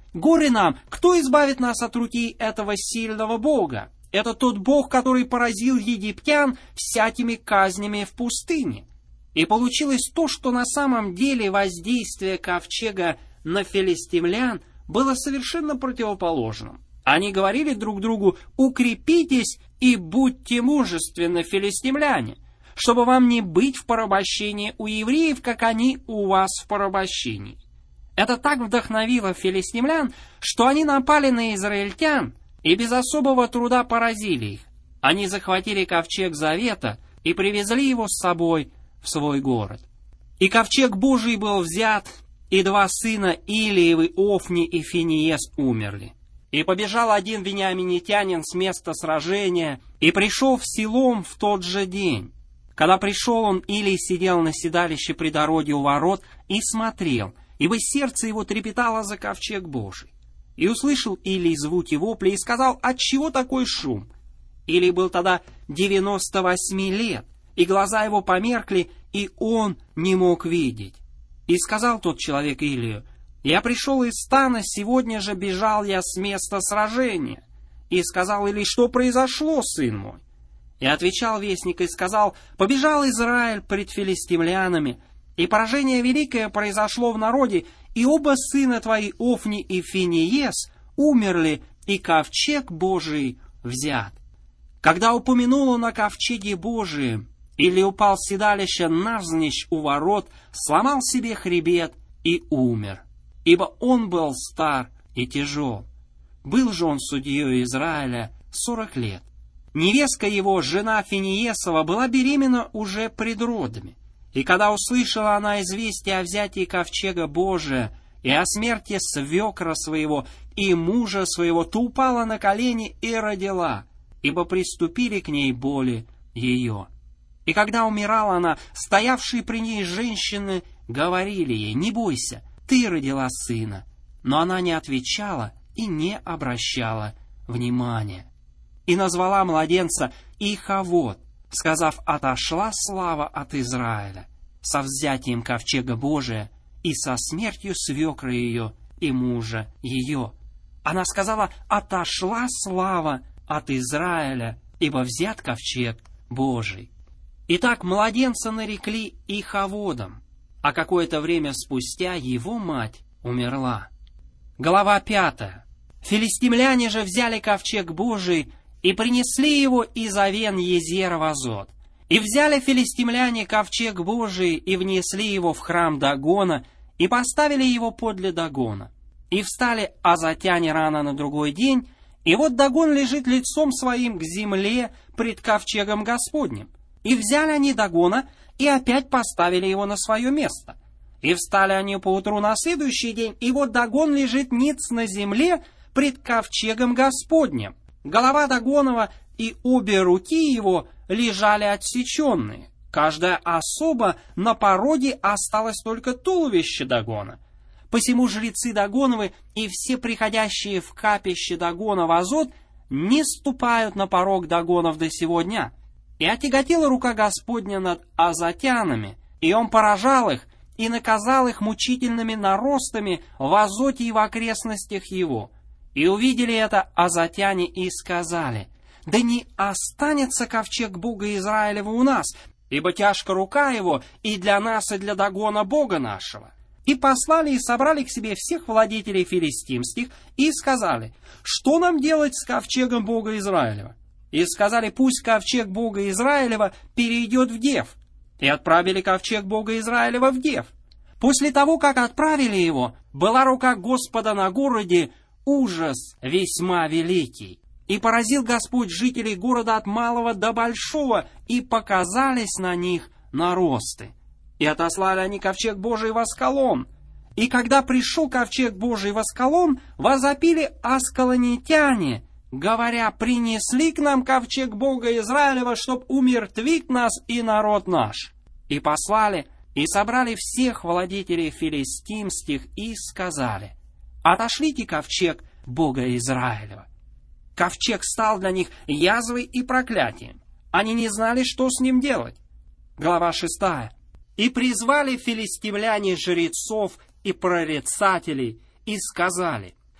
Горе нам, кто избавит нас от руки этого сильного Бога? Это тот Бог, который поразил египтян всякими казнями в пустыне». И получилось то, что на самом деле воздействие ковчега на филистимлян было совершенно противоположным. Они говорили друг другу: «Укрепитесь и будьте мужественны, филистимляне, чтобы вам не быть в порабощении у евреев, как они у вас в порабощении». Это так вдохновило филистимлян, что они напали на израильтян и без особого труда поразили их. Они захватили ковчег завета и привезли его с собой в свой город. И ковчег Божий был взят, и два сына Илиевы, Офни и Финиес, умерли. И побежал один вениаминитянин с места сражения, и пришел в Силом в тот же день. Когда пришел он, Илий сидел на седалище при дороге у ворот и смотрел, ибо сердце его трепетало за ковчег Божий. И услышал Илий звуки вопли и сказал: «Отчего такой шум?» Илий был тогда девяносто восьми лет, и глаза его померкли, и он не мог видеть. И сказал тот человек Илию: «Я пришел из стана, сегодня же бежал я с места сражения». И сказал Илий: «Что произошло, сын мой?» И отвечал вестник и сказал: «Побежал Израиль пред филистимлянами, и поражение великое произошло в народе, и оба сына твои, Офни и Финиес, умерли, и ковчег Божий взят». Когда упомянул он о ковчеге Божием, Илий упал с седалища навзничь у ворот, сломал себе хребет и умер, ибо он был стар и тяжел. Был же он судьей Израиля сорок лет. Невестка его, жена Финиесова, была беременна уже пред родами. И когда услышала она известие о взятии ковчега Божия и о смерти свекра своего и мужа своего, то упала на колени и родила, ибо приступили к ней боли ее. И когда умирала она, стоявшие при ней женщины говорили ей: «Не бойся, ты родила сына». Но она не отвечала и не обращала внимания. И назвала младенца Ихавод, сказав: «Отошла слава от Израиля со взятием ковчега Божия и со смертью свекра ее и мужа ее». Она сказала: «Отошла слава от Израиля, ибо взят ковчег Божий». Итак, младенца нарекли Ихаводом, а какое-то время спустя его мать умерла. Глава пятая. Филистимляне же взяли ковчег Божий и принесли его из Авен-Езера в Азот. И взяли филистимляне ковчег Божий и внесли его в храм Дагона и поставили его подле Дагона. И встали азотяне рано на другой день, и вот Дагон лежит лицом своим к земле пред ковчегом Господним. И взяли они Дагона и опять поставили его на свое место. И встали они поутру на следующий день, и вот Дагон лежит ниц на земле пред ковчегом Господним. Голова Дагонова и обе руки его лежали отсеченные. Каждая особа на породе осталось только туловище Дагона. Посему жрецы Дагоновы и все приходящие в капище Дагона в Азот не ступают на порог Дагонов до сего дня. И отяготела рука Господня над азотянами, и он поражал их, и наказал их мучительными наростами в Азоте и в окрестностях его. И увидели это азотяне и сказали: «Да не останется ковчег Бога Израилева у нас, ибо тяжка рука его и для нас, и для Дагона Бога нашего». И послали и собрали к себе всех владетелей филистимских, и сказали: «Что нам делать с ковчегом Бога Израилева?» И сказали: «Пусть ковчег Бога Израилева перейдет в Гев». И отправили ковчег Бога Израилева в Гев. После того, как отправили его, была рука Господа на городе, ужас весьма великий. И поразил Господь жителей города от малого до большого, и показались на них наросты. И отослали они ковчег Божий в Аскалон. И когда пришел ковчег Божий в Аскалон, возопили аскалонитяне, говоря: «Принесли к нам ковчег Бога Израилева, чтоб умертвить нас и народ наш». И послали, и собрали всех владетелей филистимских, и сказали: «Отошлите ковчег Бога Израилева». Ковчег стал для них язвой и проклятием. Они не знали, что с ним делать. Глава шестая. «И призвали филистимляне жрецов и прорицателей, и сказали: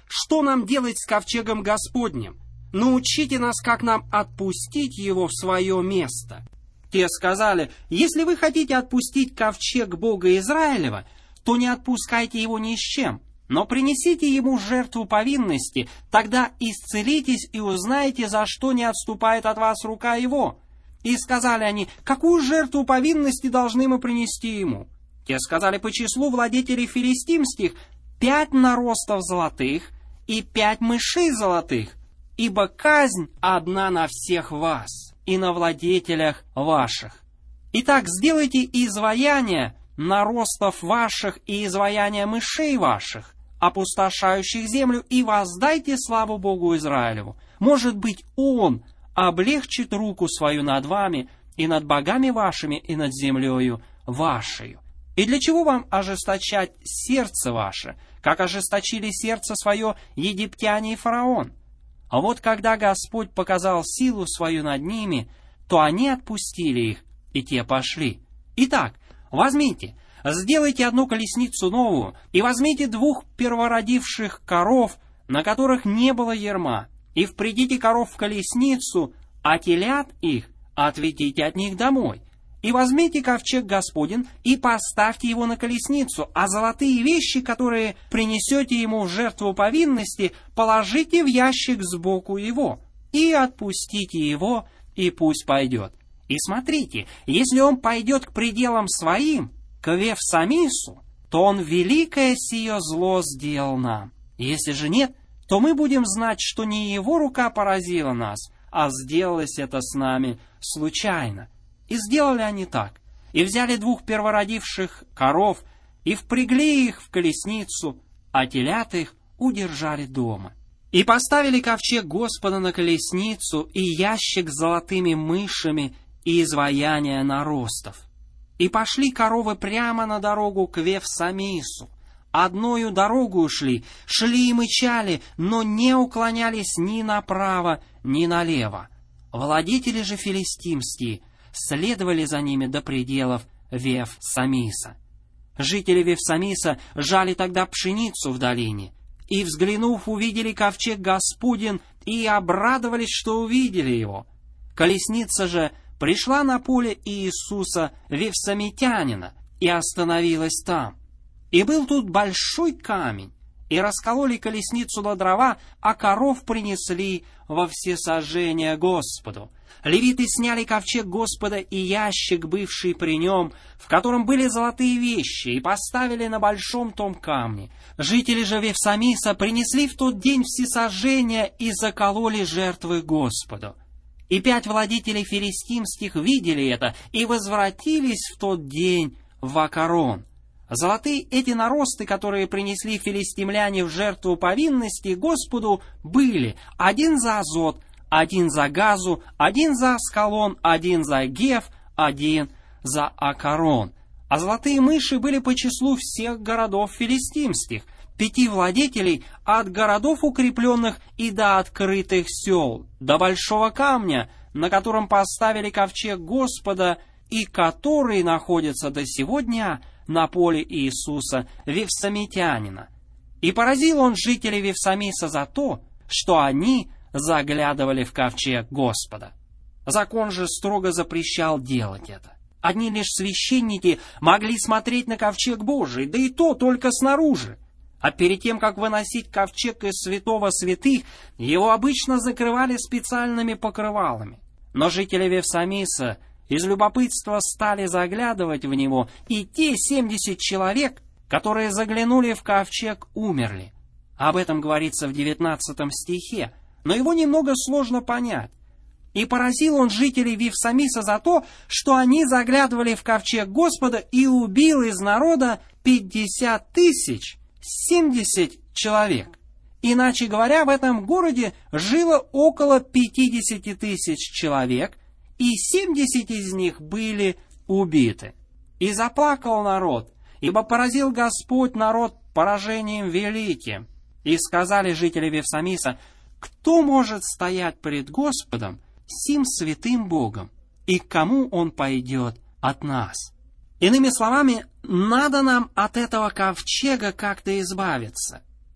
что нам делать с ковчегом Господним? Научите нас, как нам отпустить его в свое место». Те сказали: «Если вы хотите отпустить ковчег Бога Израилева, то не отпускайте его ни с чем, но принесите ему жертву повинности, тогда исцелитесь и узнаете, за что не отступает от вас рука его». И сказали они: «Какую жертву повинности должны мы принести ему?» Те сказали: «По числу владетелей филистимских пять наростов золотых и пять мышей золотых, ибо казнь одна на всех вас и на владетелях ваших. Итак, сделайте изваяние наростов ваших и изваяние мышей ваших, опустошающих землю, и воздайте славу Богу Израилеву. Может быть, Он облегчит руку свою над вами и над богами вашими и над землею вашею. И для чего вам ожесточать сердце ваше, как ожесточили сердце свое египтяне и фараон? А вот когда Господь показал силу свою над ними, то они отпустили их, и те пошли. Итак, возьмите, сделайте одну колесницу новую, и возьмите двух первородивших коров, на которых не было ярма, и впрягите коров в колесницу, а телят их отведите от них домой. И возьмите ковчег Господень и поставьте его на колесницу, а золотые вещи, которые принесете ему в жертву повинности, положите в ящик сбоку его, и отпустите его, и пусть пойдет. И смотрите, если он пойдет к пределам своим, к Вифсамису, то он великое сие зло сделал нам. Если же нет, то мы будем знать, что не его рука поразила нас, а сделалось это с нами случайно». И сделали они так, и взяли двух первородивших коров, и впрягли их в колесницу, а телят их удержали дома. И поставили ковчег Господа на колесницу, и ящик с золотыми мышами, и изваяние наростов. И пошли коровы прямо на дорогу к Вифсамису. Одною дорогу шли, шли и мычали, но не уклонялись ни направо, ни налево. Владетели же филистимские следовали за ними до пределов Вифсамиса. Жители Вифсамиса жали тогда пшеницу в долине, и, взглянув, увидели ковчег Господень, и обрадовались, что увидели его. Колесница же пришла на поле Иисуса Вифсамитянина и остановилась там. И был тут большой камень, и раскололи колесницу на дрова, а коров принесли во всесожжение Господу. Левиты сняли ковчег Господа и ящик, бывший при нем, в котором были золотые вещи, и поставили на большом том камне. Жители же Вифсамиса принесли в тот день всесожжения и закололи жертвы Господу. И пять владетелей филистимских видели это и возвратились в тот день в Акарон. Золотые эти наросты, которые принесли филистимляне в жертву повинности Господу, были один за Азот, один за Газу, один за Аскалон, один за Геф, один за Акарон. А золотые мыши были по числу всех городов филистимских, пяти владетелей от городов укрепленных и до открытых сел, до большого камня, на котором поставили ковчег Господа, и который находится до сего дня на поле Иисуса Вифсамитянина. И поразил он жителей Вифсамиса за то, что они заглядывали в ковчег Господа. Закон же строго запрещал делать это. Одни лишь священники могли смотреть на ковчег Божий, да и то только снаружи. А перед тем, как выносить ковчег из святого святых, его обычно закрывали специальными покрывалами. Но жители Вифсамиса из любопытства стали заглядывать в него, и те семьдесят человек, которые заглянули в ковчег, умерли. Об этом говорится в девятнадцатом стихе, но его немного сложно понять. И поразил он жителей Вифсамиса за то, что они заглядывали в ковчег Господа, и убил из народа пятьдесят тысяч семьдесят человек. Иначе говоря, в этом городе жило около пятидесяти тысяч человек, и семьдесят из них были убиты. И заплакал народ, ибо поразил Господь народ поражением великим. И сказали жители Вифсамиса: кто может стоять пред Господом, сим святым Богом, и к кому он пойдет от нас? Иными словами, надо нам от этого ковчега как-то избавиться.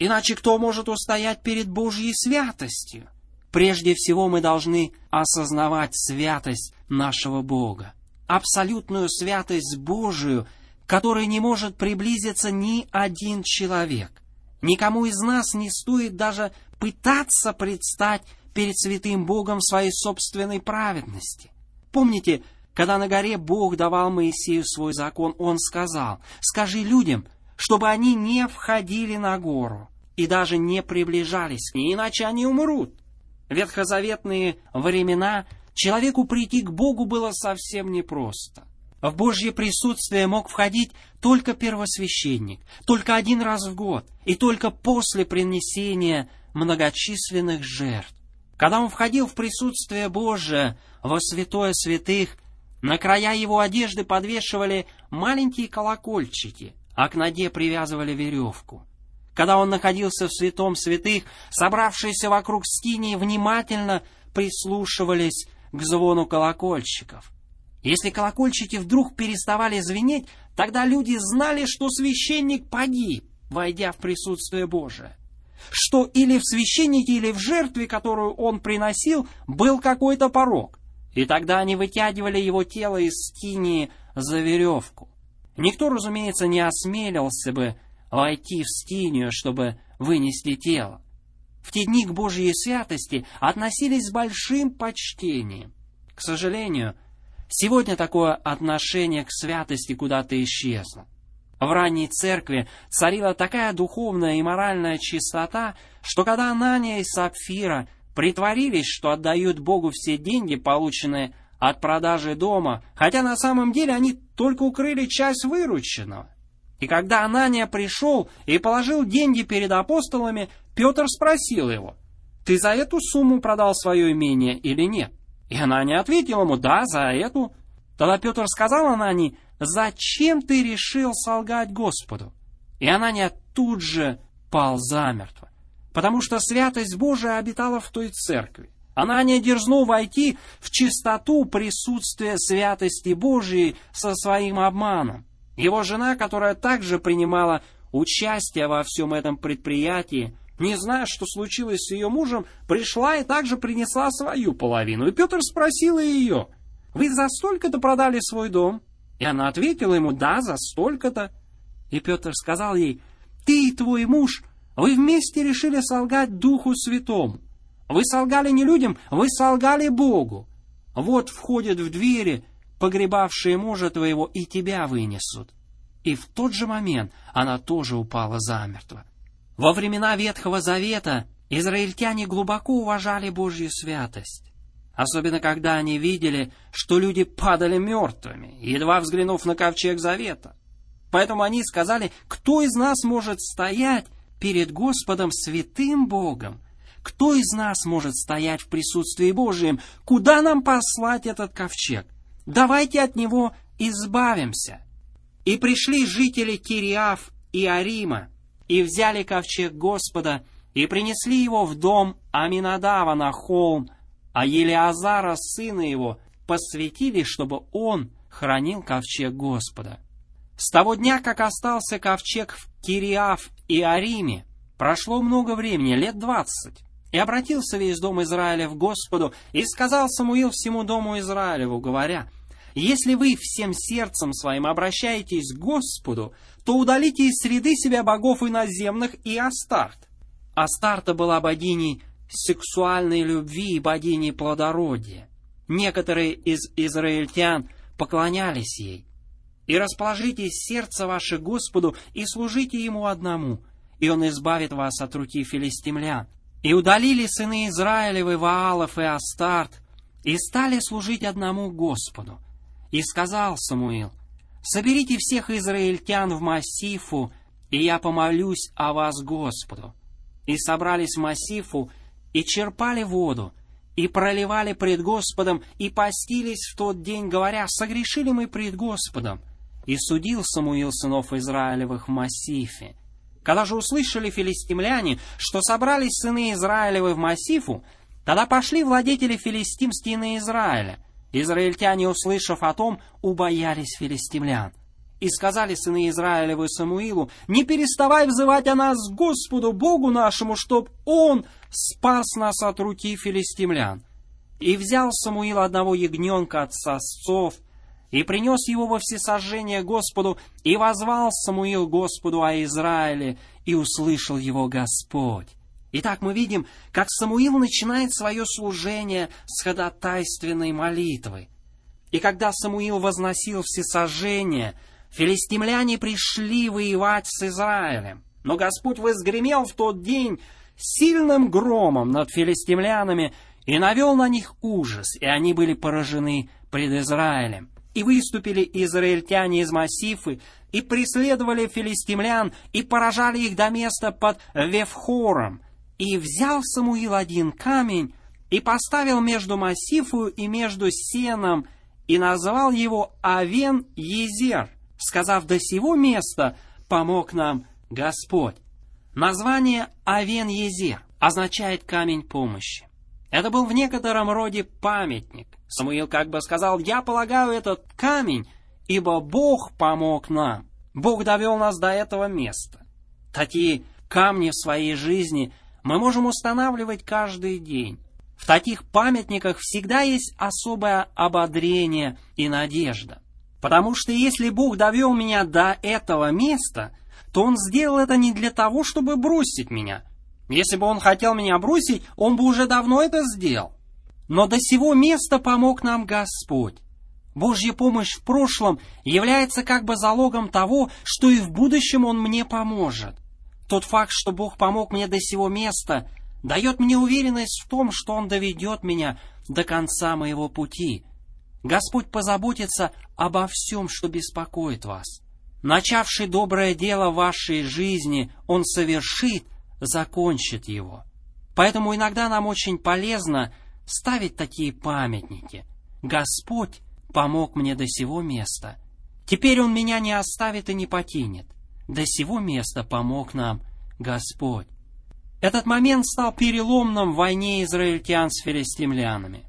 Иначе кто может устоять перед Божьей святостью? Прежде всего мы должны осознавать святость нашего Бога, абсолютную святость Божию, к которой не может приблизиться ни один человек. Никому из нас не стоит даже пытаться предстать перед святым Богом в своей собственной праведности. Помните, когда на горе Бог давал Моисею свой закон, Он сказал: «Скажи людям, чтобы они не входили на гору и даже не приближались к ней, иначе они умрут». В ветхозаветные времена человеку прийти к Богу было совсем непросто. В Божье присутствие мог входить только первосвященник, только один раз в год и только после принесения многочисленных жертв. Когда он входил в присутствие Божие, во святое святых, на края его одежды подвешивали маленькие колокольчики, а к ноге привязывали веревку. Когда он находился в святом святых, собравшиеся вокруг скинии внимательно прислушивались к звону колокольчиков. Если колокольчики вдруг переставали звенеть, тогда люди знали, что священник погиб, войдя в присутствие Божие. Что или в священнике, или в жертве, которую он приносил, был какой-то порок. И тогда они вытягивали его тело из скинии за веревку. Никто, разумеется, не осмелился бы войти в скинию, чтобы вынести тело. В те дни к Божьей святости относились с большим почтением. К сожалению, сегодня такое отношение к святости куда-то исчезло. В ранней церкви царила такая духовная и моральная чистота, что когда Анания и Сапфира притворились, что отдают Богу все деньги, полученные от продажи дома, хотя на самом деле они только укрыли часть вырученного. И когда Анания пришел и положил деньги перед апостолами, Петр спросил его: «Ты за эту сумму продал свое имение или нет?» И Анания ответил ему: «Да, за эту». Тогда Петр сказал Анании: «Зачем ты решил солгать Господу?» И Анания тут же пал замертво, потому что святость Божия обитала в той церкви. Анания дерзнул войти в чистоту присутствия святости Божией со своим обманом. Его жена, которая также принимала участие во всем этом предприятии, не зная, что случилось с ее мужем, пришла и также принесла свою половину. И Петр спросил ее: «Вы за столько-то продали свой дом?» И она ответила ему: «Да, за столько-то». И Петр сказал ей: «Ты и твой муж, вы вместе решили солгать Духу Святому. Вы солгали не людям, вы солгали Богу. Вот входят в двери погребавшие мужа твоего, и тебя вынесут». И в тот же момент она тоже упала замертво. Во времена Ветхого Завета израильтяне глубоко уважали Божью святость. Особенно когда они видели, что люди падали мертвыми, едва взглянув на ковчег Завета. Поэтому они сказали: «Кто из нас может стоять перед Господом святым Богом? Кто из нас может стоять в присутствии Божьем? Куда нам послать этот ковчег? Давайте от него избавимся». И пришли жители Кириаф и Арима, и взяли ковчег Господа, и принесли его в дом Аминадава на холм, а Елиазара, сына его, посвятили, чтобы он хранил ковчег Господа. С того дня, как остался ковчег в Кириаф и Ариме, прошло много времени, лет двадцать, и обратился весь дом Израилев к Господу, и сказал Самуил всему дому Израилеву, говоря: «Если вы всем сердцем своим обращаетесь к Господу, то удалите из среды себя богов иноземных и Астарт». Астарта была богиней сексуальной любви и богиней плодородия. Некоторые из израильтян поклонялись ей. «И расположитесь сердце ваше Господу, и служите Ему одному, и Он избавит вас от руки филистимлян». И удалили сыны Израилевы Ваалов и Астарт, и стали служить одному Господу. И сказал Самуил: «Соберите всех израильтян в Массифу, и я помолюсь о вас Господу». И собрались в Массифу, и черпали воду, и проливали пред Господом, и постились в тот день, говоря: «Согрешили мы пред Господом». И судил Самуил сынов Израилевых в Массифе. Когда же услышали филистимляне, что собрались сыны Израилевы в Массифу, тогда пошли владетели филистимские на Израиля. Израильтяне, услышав о том, убоялись филистимлян. И сказали сыны Израилевы Самуилу: «Не переставай взывать о нас Господу Богу нашему, чтоб Он спас нас от руки филистимлян». И взял Самуил одного ягненка от сосцов, и принес его во всесожжение Господу, и возвал Самуил Господу о Израиле, и услышал его Господь. Итак, мы видим, как Самуил начинает свое служение с ходатайственной молитвы. И когда Самуил возносил всесожжение, филистимляне пришли воевать с Израилем. Но Господь возгремел в тот день сильным громом над филистимлянами и навел на них ужас, и они были поражены пред Израилем. И выступили израильтяне из Массифы, и преследовали филистимлян, и поражали их до места под Вевхором. И взял Самуил один камень, и поставил между Массифу и между Сеном, и назвал его Авен-Езер, сказав: «До сего места помог нам Господь». Название Авен-Езер означает «камень помощи». Это был в некотором роде памятник. Самуил как бы сказал: «Я полагаю этот камень, ибо Бог помог нам. Бог довел нас до этого места». Такие камни в своей жизни мы можем устанавливать каждый день. В таких памятниках всегда есть особое ободрение и надежда. Потому что если Бог довел меня до этого места, то Он сделал это не для того, чтобы бросить меня. Если бы Он хотел меня бросить, Он бы уже давно это сделал. Но до сего места помог нам Господь. Божья помощь в прошлом является как бы залогом того, что и в будущем Он мне поможет. Тот факт, что Бог помог мне до сего места, дает мне уверенность в том, что Он доведет меня до конца моего пути. Господь позаботится обо всем, что беспокоит вас. Начавший доброе дело в вашей жизни, Он совершит, закончит его. Поэтому иногда нам очень полезно ставить такие памятники. Господь помог мне до сего места. Теперь Он меня не оставит и не покинет. До сего места помог нам Господь. Этот момент стал переломным в войне израильтян с филистимлянами.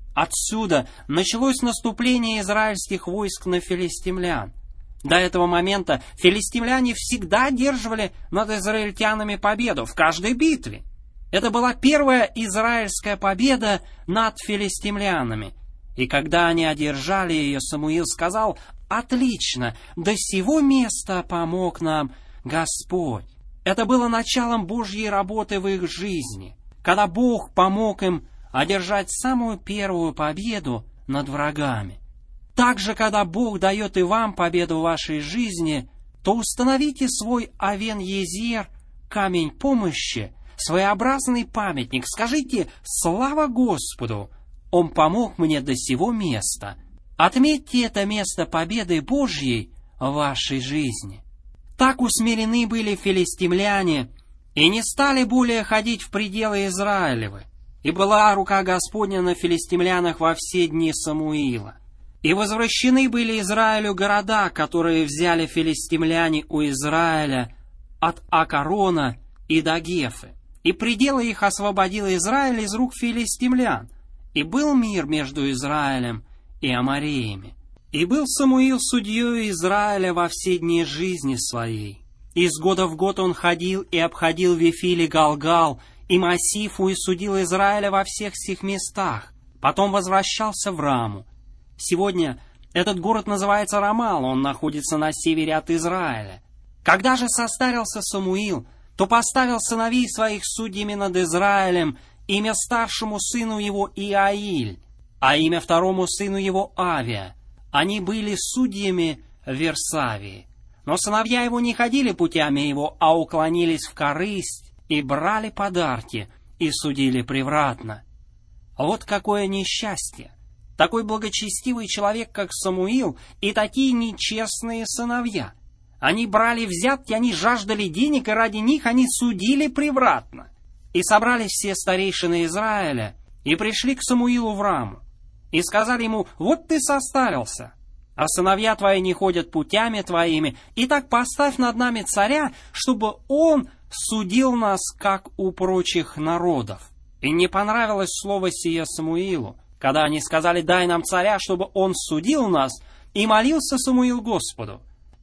Отсюда началось наступление израильских войск на филистимлян. До этого момента филистимляне всегда одерживали над израильтянами победу в каждой битве. Это была первая израильская победа над филистимлянами. И когда они одержали ее, Самуил сказал: «Отлично, до сего места помог нам Господь». Это было началом Божьей работы в их жизни, когда Бог помог им одержать самую первую победу над врагами. Также, когда Бог дает и вам победу в вашей жизни, то установите свой Авен-Езер, камень помощи, своеобразный памятник. Скажите: «Слава Господу! Он помог мне до сего места». Отметьте это место победы Божьей в вашей жизни. Так усмирены были филистимляне и не стали более ходить в пределы Израилевы. И была рука Господня на филистимлянах во все дни Самуила. И возвращены были Израилю города, которые взяли филистимляне у Израиля от Акарона и до Гефы. И пределы их освободил Израиль из рук филистимлян. И был мир между Израилем и амореями. И был Самуил судьей Израиля во все дни жизни своей. Из года в год он ходил и обходил Вифиль и Галгал, и Массифу, и судил Израиля во всех сих местах. Потом возвращался в Раму. Сегодня этот город называется Рамал, он находится на севере от Израиля. Когда же состарился Самуил, то поставил сыновей своих судьями над Израилем, имя старшему сыну его Иаиль, а имя второму сыну его Авия. Они были судьями в Версавии. Но сыновья его не ходили путями его, а уклонились в корысть и брали подарки, и судили превратно. Вот какое несчастье! Такой благочестивый человек, как Самуил, и такие нечестные сыновья. Они брали взятки, они жаждали денег, и ради них они судили превратно. И собрались все старейшины Израиля, и пришли к Самуилу в Раму, и сказали ему: «Вот ты состарился, а сыновья твои не ходят путями твоими, и так поставь над нами царя, чтобы он судил нас, как у прочих народов». И не понравилось слово сие Самуилу, когда они сказали: «Дай нам царя, чтобы он судил нас», и молился Самуил Господу.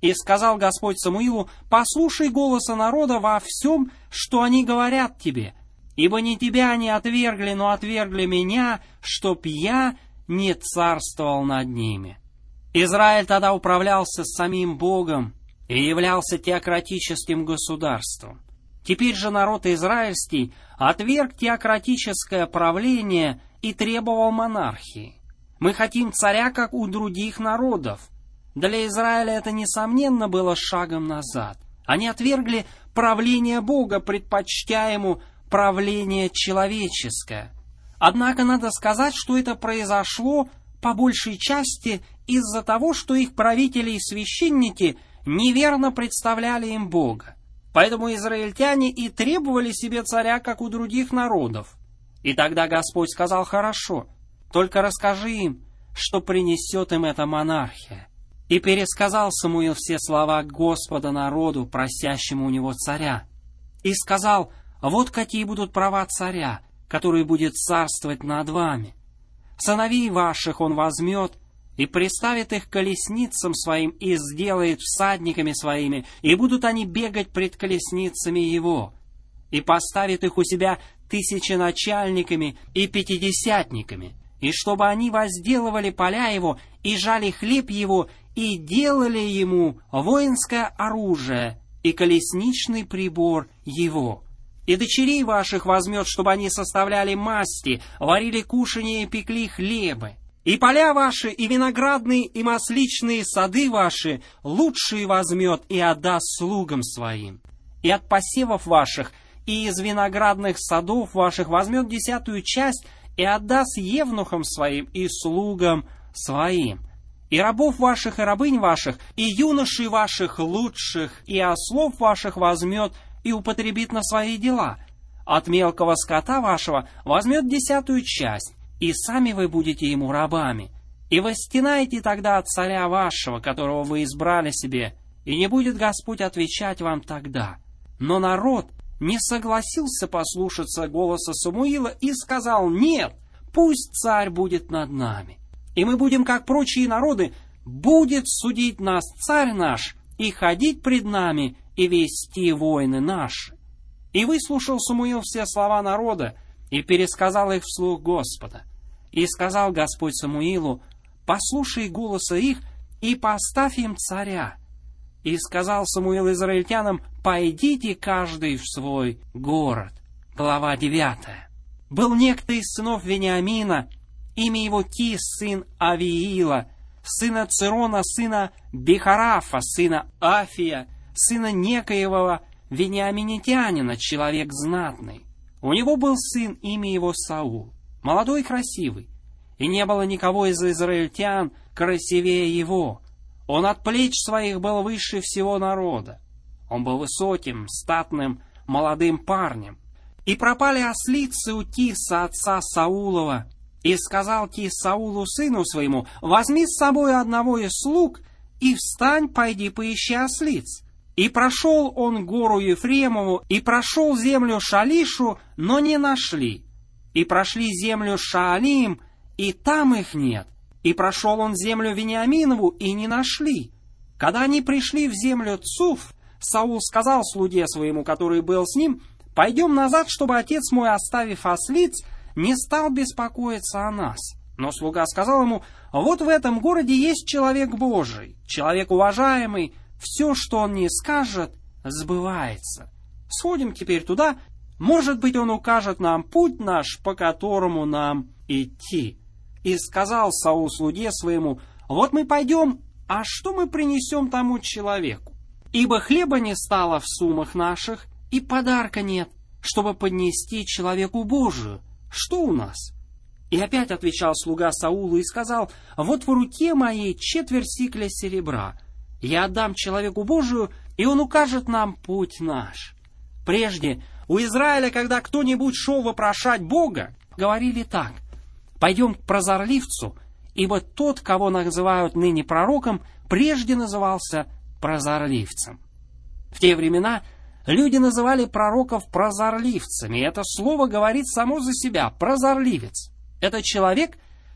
И сказал Господь Самуилу: послушай голоса народа во всем, что они говорят тебе, ибо не тебя они отвергли, но отвергли меня, чтоб я не царствовал над ними. Израиль тогда управлялся самим Богом и являлся теократическим государством. Теперь же народ израильский отверг теократическое правление и требовал монархии. Мы хотим царя, как у других народов. Для Израиля это, несомненно, было шагом назад. Они отвергли правление Бога, предпочтя ему правление человеческое. Однако надо сказать, что это произошло по большей части из-за того, что их правители и священники неверно представляли им Бога. Поэтому израильтяне и требовали себе царя, как у других народов. И тогда Господь сказал: хорошо, только расскажи им, что принесет им эта монархия. И пересказал Самуил все слова Господа народу, просящему у него царя. И сказал: вот какие будут права царя, который будет царствовать над вами. Сыновей ваших он возьмет и приставит их к колесницам своим и сделает всадниками своими, и будут они бегать пред колесницами его, и поставит их у себя тысяченачальниками и пятидесятниками, и чтобы они возделывали поля его, и жали хлеб его, и делали ему воинское оружие и колесничный прибор его. И дочерей ваших возьмет, чтобы они составляли масти, варили кушанье и пекли хлебы. И поля ваши, и виноградные, и масличные сады ваши лучшие возьмет и отдаст слугам своим. И от посевов ваших, и из виноградных садов ваших возьмет десятую часть и отдаст евнухам своим и слугам своим. И рабов ваших, и рабынь ваших, и юношей ваших лучших, и ослов ваших возьмет и употребит на свои дела. От мелкого скота вашего возьмет десятую часть, и сами вы будете ему рабами. И восстенаете тогда от царя вашего, которого вы избрали себе, и не будет Господь отвечать вам тогда. Но народ не согласился послушаться голоса Самуила и сказал: нет, пусть царь будет над нами. И мы будем, как прочие народы, будет судить нас царь наш, и ходить пред нами, и вести войны наши. И выслушал Самуил все слова народа, и пересказал их вслух Господа. И сказал Господь Самуилу: послушай голоса их, и поставь им царя. И сказал Самуил израильтянам: пойдите каждый в свой город. Глава девятая. Был некто из сынов Вениамина, имя его Кис, сын Авиила, сына Цирона, сына Бехарафа, сына Афия, сына некоего вениаминитянина, человек знатный. У него был сын, имя его Саул, молодой и красивый, и не было никого из израильтян красивее его. Он от плеч своих был выше всего народа. Он был высоким, статным, молодым парнем. И пропали ослицы у Киса, отца Саулова. И сказал Кис Саулу, сыну своему: возьми с собой одного из слуг, и встань, пойди поищи ослиц. И прошел он гору Ефремову, и прошел землю Шалишу, но не нашли. И прошли землю Шаалим, и там их нет. И прошел он землю Вениаминову, и не нашли. Когда они пришли в землю Цуф, Саул сказал слуге своему, который был с ним: пойдем назад, чтобы отец мой, оставив ослиц, не стал беспокоиться о нас. Но слуга сказал ему: вот в этом городе есть человек Божий, человек уважаемый, все, что он не скажет, сбывается. Сходим теперь туда, может быть, он укажет нам путь наш, по которому нам идти. И сказал Саул слуге своему: вот мы пойдем, а что мы принесем тому человеку? Ибо хлеба не стало в суммах наших, и подарка нет, чтобы поднести человеку Божию. Что у нас? И опять отвечал слуга Саулу и сказал: вот в руке моей четверть сикля серебра. Я отдам человеку Божию, и он укажет нам путь наш. Прежде у Израиля, когда кто-нибудь шел вопрошать Бога, говорили так: пойдем к прозорливцу, ибо тот, кого называют ныне пророком, прежде назывался прозорливцем. В те времена люди называли пророков прозорливцами, и это слово говорит само за себя. Прозорливец — это человек,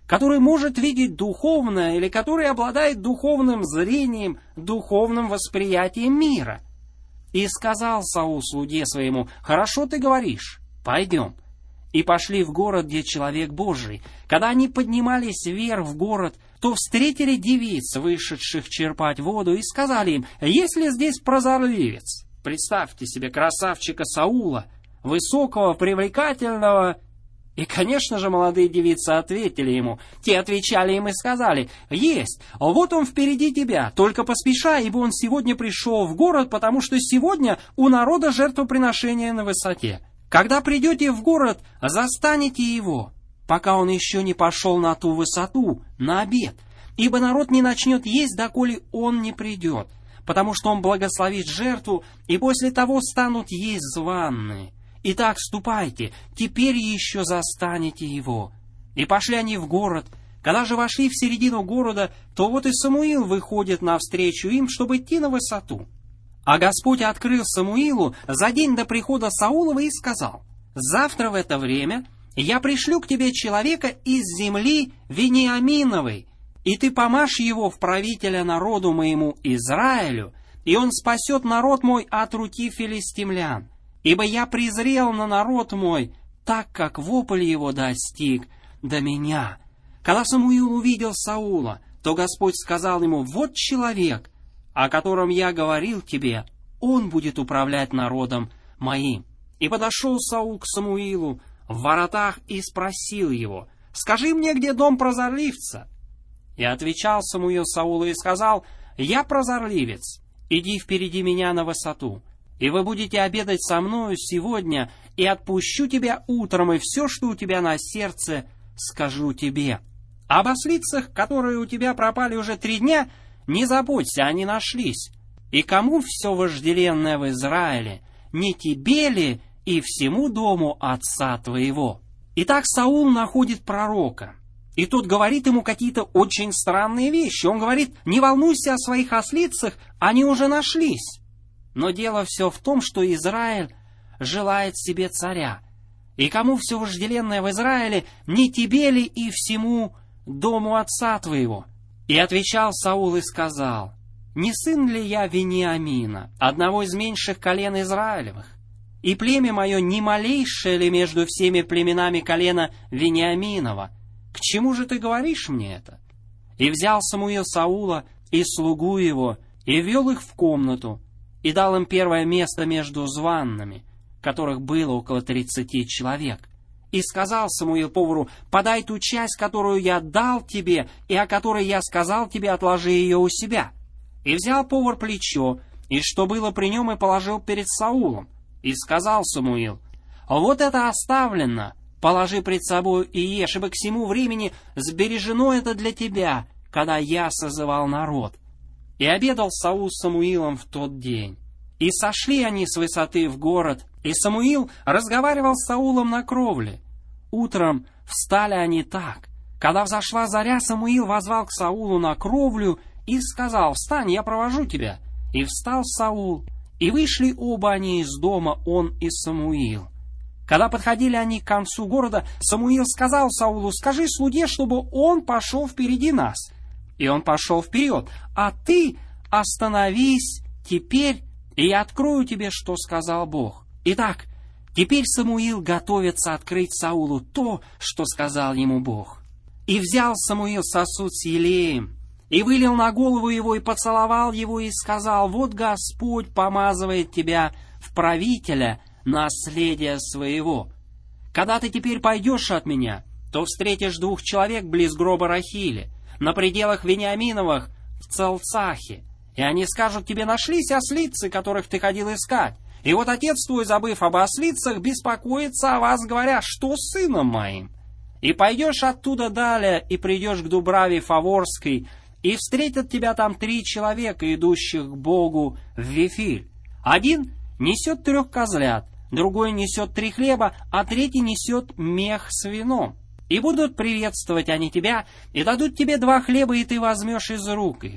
который может видеть духовное или который обладает духовным зрением, духовным восприятием мира. И сказал Саул слуге своему: «Хорошо ты говоришь, пойдем». И пошли в город, где человек Божий. Когда они поднимались вверх в город, то встретили девиц, вышедших черпать воду, и сказали им: «Есть ли здесь прозорливец?» Представьте себе красавчика Саула, высокого, привлекательного. И, конечно же, молодые девицы ответили ему. Те отвечали им и сказали: «Есть, вот он впереди тебя, только поспешай, ибо он сегодня пришел в город, потому что сегодня у народа жертвоприношение на высоте. Когда придете в город, застанете его, пока он еще не пошел на ту высоту, на обед, ибо народ не начнет есть, доколе он не придет, потому что он благословит жертву, и после того станут есть званные. Итак, ступайте, теперь еще застанете его». И пошли они в город. Когда же вошли в середину города, то вот и Самуил выходит навстречу им, чтобы идти на высоту. А Господь открыл Самуилу за день до прихода Саулова и сказал: «Завтра в это время я пришлю к тебе человека из земли Вениаминовой, и ты помажь его в правителя народу моему Израилю, и он спасет народ мой от руки филистимлян. Ибо я презрел на народ мой, так как вопль его достиг до меня». Когда Самуил увидел Саула, то Господь сказал ему: «Вот человек, о котором я говорил тебе, он будет управлять народом моим». И подошел Саул к Самуилу в воротах и спросил его: «Скажи мне, где дом прозорливца?» И отвечал Самуил Саулу и сказал: «Я прозорливец, иди впереди меня на высоту, и вы будете обедать со мною сегодня, и отпущу тебя утром, и все, что у тебя на сердце, скажу тебе. Об ослицах, которые у тебя пропали уже три дня, не заботься, они нашлись. И кому все вожделенное в Израиле, не тебе ли и всему дому отца твоего?» Итак, Саул находит пророка, и тот говорит ему какие-то очень странные вещи. Он говорит: «Не волнуйся о своих ослицах, они уже нашлись». Но дело все в том, что Израиль желает себе царя. И кому все вожделенное в Израиле, не тебе ли и всему дому отца твоего? И отвечал Саул и сказал: «Не сын ли я Вениамина, одного из меньших колен Израилевых? И племя мое не малейшее ли между всеми племенами колена Вениаминова? К чему же ты говоришь мне это?» И взял Самуил Саула и слугу его, и ввел их в комнату, и дал им первое место между званными, которых было около тридцати человек. И сказал Самуил повару: «Подай ту часть, которую я дал тебе, и о которой я сказал тебе, отложи ее у себя». И взял повар плечо, и что было при нем, и положил перед Саулом. И сказал Самуил: «Вот это оставлено, положи пред собою и ешь, ибо к сему времени сбережено это для тебя, когда я созывал народ». И обедал Саул с Самуилом в тот день. И сошли они с высоты в город, и Самуил разговаривал с Саулом на кровле. Утром встали они так. Когда взошла заря, Самуил возвал к Саулу на кровлю и сказал: «Встань, я провожу тебя». И встал Саул, и вышли оба они из дома, он и Самуил. Когда подходили они к концу города, Самуил сказал Саулу: «Скажи слуге, чтобы он пошел впереди нас». И он пошел вперед: «А ты остановись теперь, и я открою тебе, что сказал Бог». Итак, теперь Самуил готовится открыть Саулу то, что сказал ему Бог. «И взял Самуил сосуд с елеем, и вылил на голову его, и поцеловал его, и сказал: вот Господь помазывает тебя в правителя наследия своего. Когда ты теперь пойдешь от меня, то встретишь двух человек близ гроба Рахили, на пределах Вениаминовых в Целцахе, и они скажут тебе: нашлись ослицы, которых ты ходил искать. И вот отец твой, забыв об ослицах, беспокоится о вас, говоря: что с сыном моим? И пойдешь оттуда далее, и придешь к Дубраве Фаворской, и встретят тебя там три человека, идущих к Богу в Вифиль. Один несет трех козлят, другой несет три хлеба, а третий несет мех с вином. И будут приветствовать они тебя, и дадут тебе два хлеба, и ты возьмешь из рук их.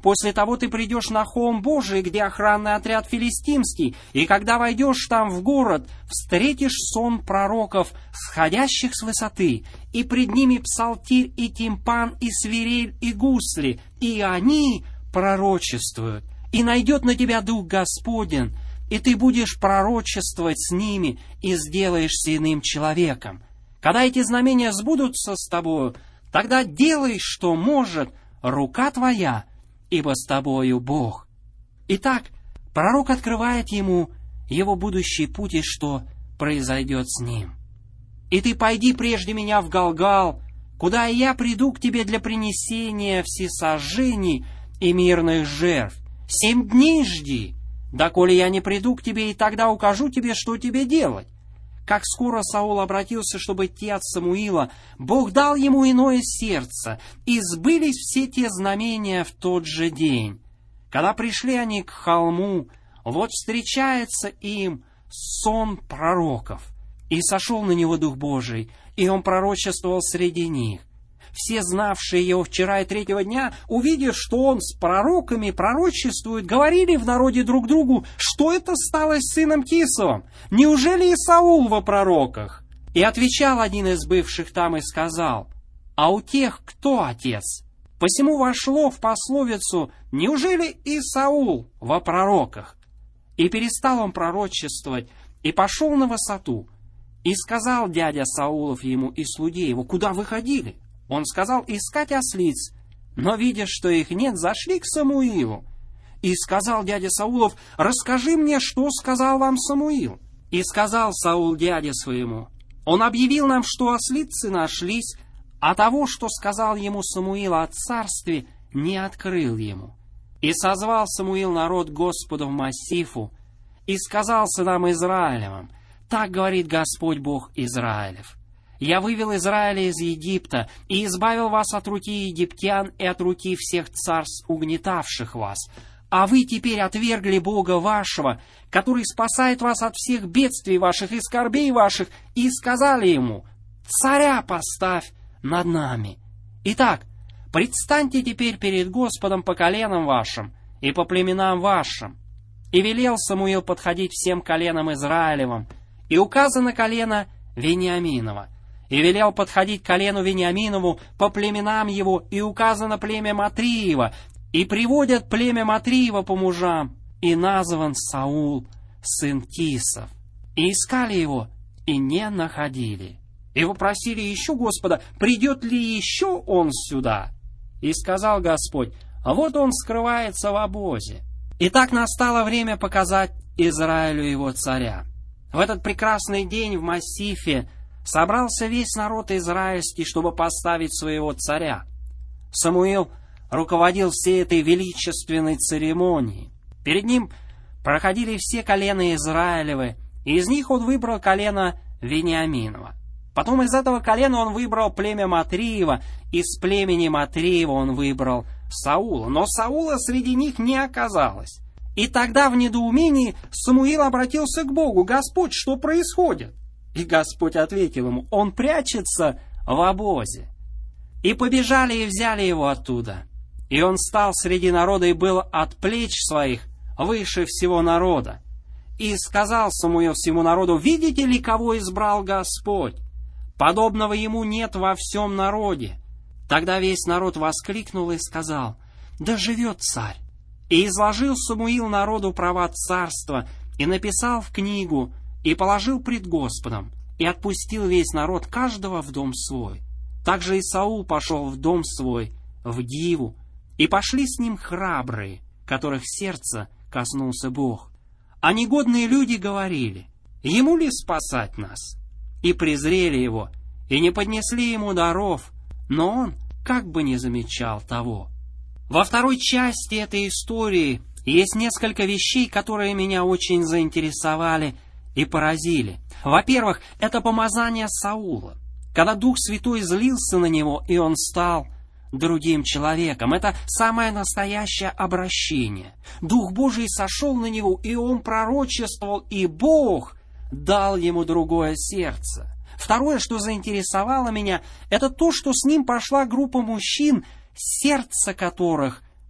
После того ты придешь на холм Божий, где охранный отряд филистимский, и когда войдешь там в город, встретишь сон пророков, сходящих с высоты, и пред ними псалтирь и тимпан, и свирель, и гусли, и они пророчествуют. И найдет на тебя Дух Господень, и ты будешь пророчествовать с ними, и сделаешься иным человеком. Когда эти знамения сбудутся с тобою, тогда делай, что может рука твоя, ибо с тобою Бог. Итак, пророк открывает ему его будущий путь и что произойдет с ним. «И ты пойди прежде меня в Галгал, куда и я приду к тебе для принесения всесожжений и мирных жертв. Семь дней жди, доколе я не приду к тебе, и тогда укажу тебе, что тебе делать». Как скоро Саул обратился, чтобы идти от Самуила, Бог дал ему иное сердце, и сбылись все те знамения в тот же день. Когда пришли они к холму, вот встречается им сон пророков, и сошел на него Дух Божий, и он пророчествовал среди них. Все, знавшие его вчера и третьего дня, увидев, что он с пророками пророчествует, говорили в народе друг другу, что это стало с сыном Кисовым? Неужели и Саул во пророках? И отвечал один из бывших там и сказал, а у тех кто отец? Посему вошло в пословицу, неужели и Саул во пророках? И перестал он пророчествовать, и пошел на высоту. И сказал дядя Саулов ему и слуге его, куда вы ходили? Он сказал, искать ослиц, но, видя, что их нет, зашли к Самуилу. И сказал дядя Саулов, расскажи мне, что сказал вам Самуил. И сказал Саул дяде своему, он объявил нам, что ослицы нашлись, а того, что сказал ему Самуил о царстве, не открыл ему. И созвал Самуил народ Господу в Массифу, и сказал сынам Израилевым, так говорит Господь Бог Израилев. Я вывел Израиля из Египта и избавил вас от руки египтян и от руки всех царств, угнетавших вас. А вы теперь отвергли Бога вашего, который спасает вас от всех бедствий ваших и скорбей ваших, и сказали ему, царя поставь над нами. Итак, предстаньте теперь перед Господом по коленам вашим и по племенам вашим. И велел Самуил подходить всем коленам Израилевым, и указано колено Вениаминова. И велел подходить к колену Вениаминову по племенам его, и указано племя Матриева, и приводят племя Матриева по мужам, и назван Саул, сын Кисов. И искали его, и не находили. И вопросили еще Господа, придет ли еще он сюда? И сказал Господь, а вот он скрывается в обозе. И так настало время показать Израилю его царя. В этот прекрасный день в Массифе собрался весь народ израильский, чтобы поставить своего царя. Самуил руководил всей этой величественной церемонией. Перед ним проходили все колена Израилевы, и из них он выбрал колено Вениаминова. Потом из этого колена он выбрал племя Матриева, из племени Матриева он выбрал Саула, но Саула среди них не оказалось. И тогда в недоумении Самуил обратился к Богу, «Господь, что происходит?» И Господь ответил ему, он прячется в обозе. И побежали и взяли его оттуда. И он стал среди народа и был от плеч своих выше всего народа. И сказал Самуил всему народу, видите ли, кого избрал Господь? Подобного ему нет во всем народе. Тогда весь народ воскликнул и сказал, да живет царь. И изложил Самуил народу права царства, и написал в книгу, и положил пред Господом, и отпустил весь народ каждого в дом свой. Также и Саул пошел в дом свой, в Гиву, и пошли с ним храбрые, которых сердце коснулся Бог. А негодные люди говорили, ему ли спасать нас? И презрели его, и не поднесли ему даров, но он как бы не замечал того. Во второй части этой истории есть несколько вещей, которые меня очень заинтересовали и поразили. Во-первых, это помазание Саула, когда Дух Святой злился на него, и он стал другим человеком. Это самое настоящее обращение. Дух Божий сошел на него, и он пророчествовал, и Бог дал ему другое сердце. Второе, что заинтересовало меня, это то, что с ним пошла группа мужчин, сердца которых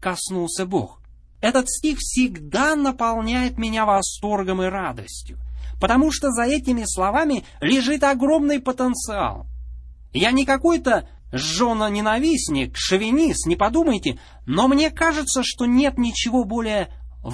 коснулся Бог. Этот стих всегда наполняет меня восторгом и радостью, потому что за этими словами лежит огромный потенциал. Я не какой-то жена-ненавистник, шовинист, не подумайте, но мне кажется, что нет ничего более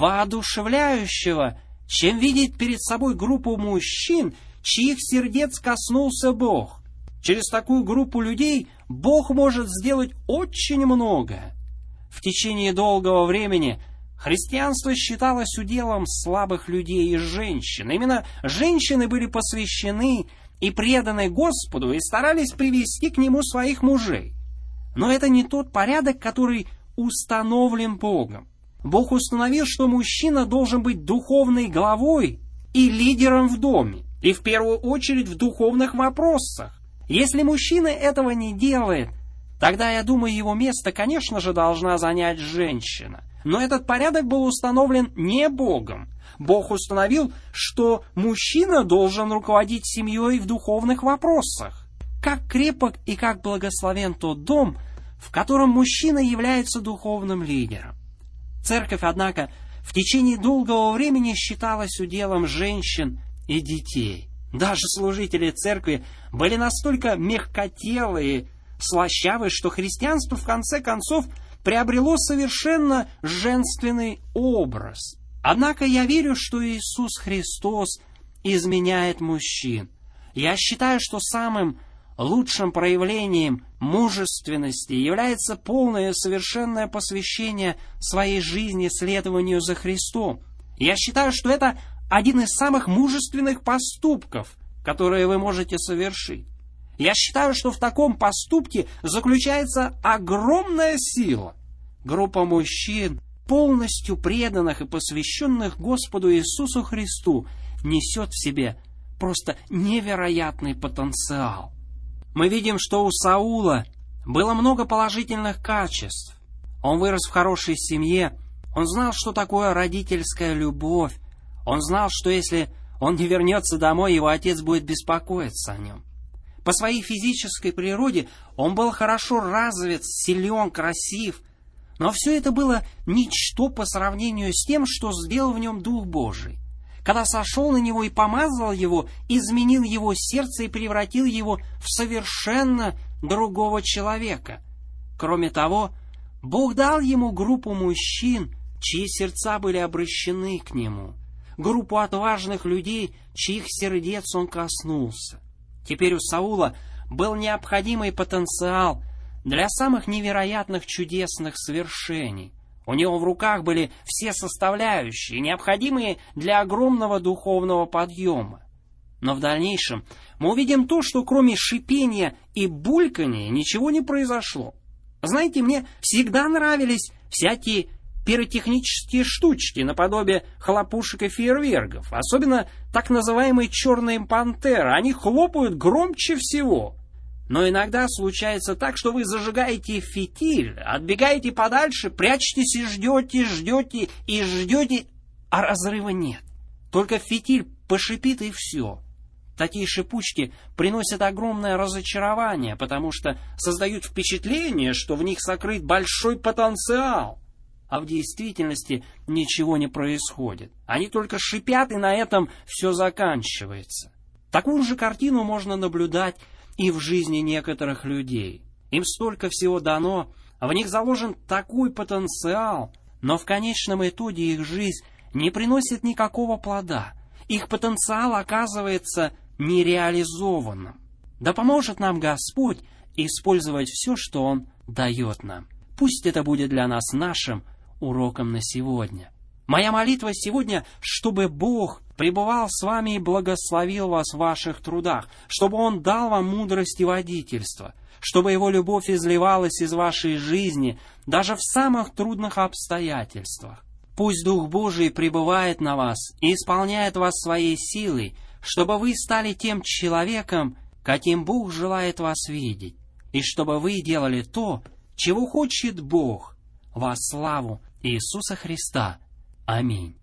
воодушевляющего, чем видеть перед собой группу мужчин, чьих сердец коснулся Бог. Через такую группу людей Бог может сделать очень многое. В течение долгого времени христианство считалось уделом слабых людей и женщин. Именно женщины были посвящены и преданы Господу и старались привести к Нему своих мужей. Но это не тот порядок, который установлен Богом. Бог установил, что мужчина должен быть духовной главой и лидером в доме, и в первую очередь в духовных вопросах. Если мужчина этого не делает, тогда, я думаю, его место, конечно же, должна занять женщина. Но этот порядок был установлен не Богом. Бог установил, что мужчина должен руководить семьей в духовных вопросах. Как крепок и как благословен тот дом, в котором мужчина является духовным лидером. Церковь, однако, в течение долгого времени считалась уделом женщин и детей. Даже служители церкви были настолько мягкотелые, слащавые, что христианство в конце концов приобрело совершенно женственный образ. Однако я верю, что Иисус Христос изменяет мужчин. Я считаю, что самым лучшим проявлением мужественности является полное и совершенное посвящение своей жизни следованию за Христом. Я считаю, что это один из самых мужественных поступков, которые вы можете совершить. Я считаю, что в таком поступке заключается огромная сила. Группа мужчин, полностью преданных и посвященных Господу Иисусу Христу, несет в себе просто невероятный потенциал. Мы видим, что у Саула было много положительных качеств. Он вырос в хорошей семье, он знал, что такое родительская любовь, он знал, что если он не вернется домой, его отец будет беспокоиться о нем. По своей физической природе он был хорошо развит, силен, красив, но все это было ничто по сравнению с тем, что сделал в нем Дух Божий. Когда сошел на него и помазал его, изменил его сердце и превратил его в совершенно другого человека. Кроме того, Бог дал ему группу мужчин, чьи сердца были обращены к нему, группу отважных людей, чьих сердец он коснулся. Теперь у Саула был необходимый потенциал для самых невероятных чудесных свершений. У него в руках были все составляющие, необходимые для огромного духовного подъема. Но в дальнейшем мы увидим то, что кроме шипения и булькания ничего не произошло. Знаете, мне всегда нравились всякие пиротехнические штучки наподобие хлопушек и фейерверков, особенно так называемые черные пантеры. Они хлопают громче всего. Но иногда случается так, что вы зажигаете фитиль, отбегаете подальше, прячетесь и ждете, ждете и ждете, а разрыва нет. Только фитиль пошипит и все. Такие шипучки приносят огромное разочарование, потому что создают впечатление, что в них сокрыт большой потенциал. А в действительности ничего не происходит. Они только шипят, и на этом все заканчивается. Такую же картину можно наблюдать и в жизни некоторых людей. Им столько всего дано, в них заложен такой потенциал, но в конечном итоге их жизнь не приносит никакого плода. Их потенциал оказывается нереализованным. Да поможет нам Господь использовать все, что Он дает нам. Пусть это будет для нас нашим уроком на сегодня. Моя молитва сегодня, чтобы Бог пребывал с вами и благословил вас в ваших трудах, чтобы Он дал вам мудрость и водительство, чтобы Его любовь изливалась из вашей жизни даже в самых трудных обстоятельствах. Пусть Дух Божий пребывает на вас и исполняет вас своей силой, чтобы вы стали тем человеком, каким Бог желает вас видеть, и чтобы вы делали то, чего хочет Бог, во славу Иисуса Христа. Аминь.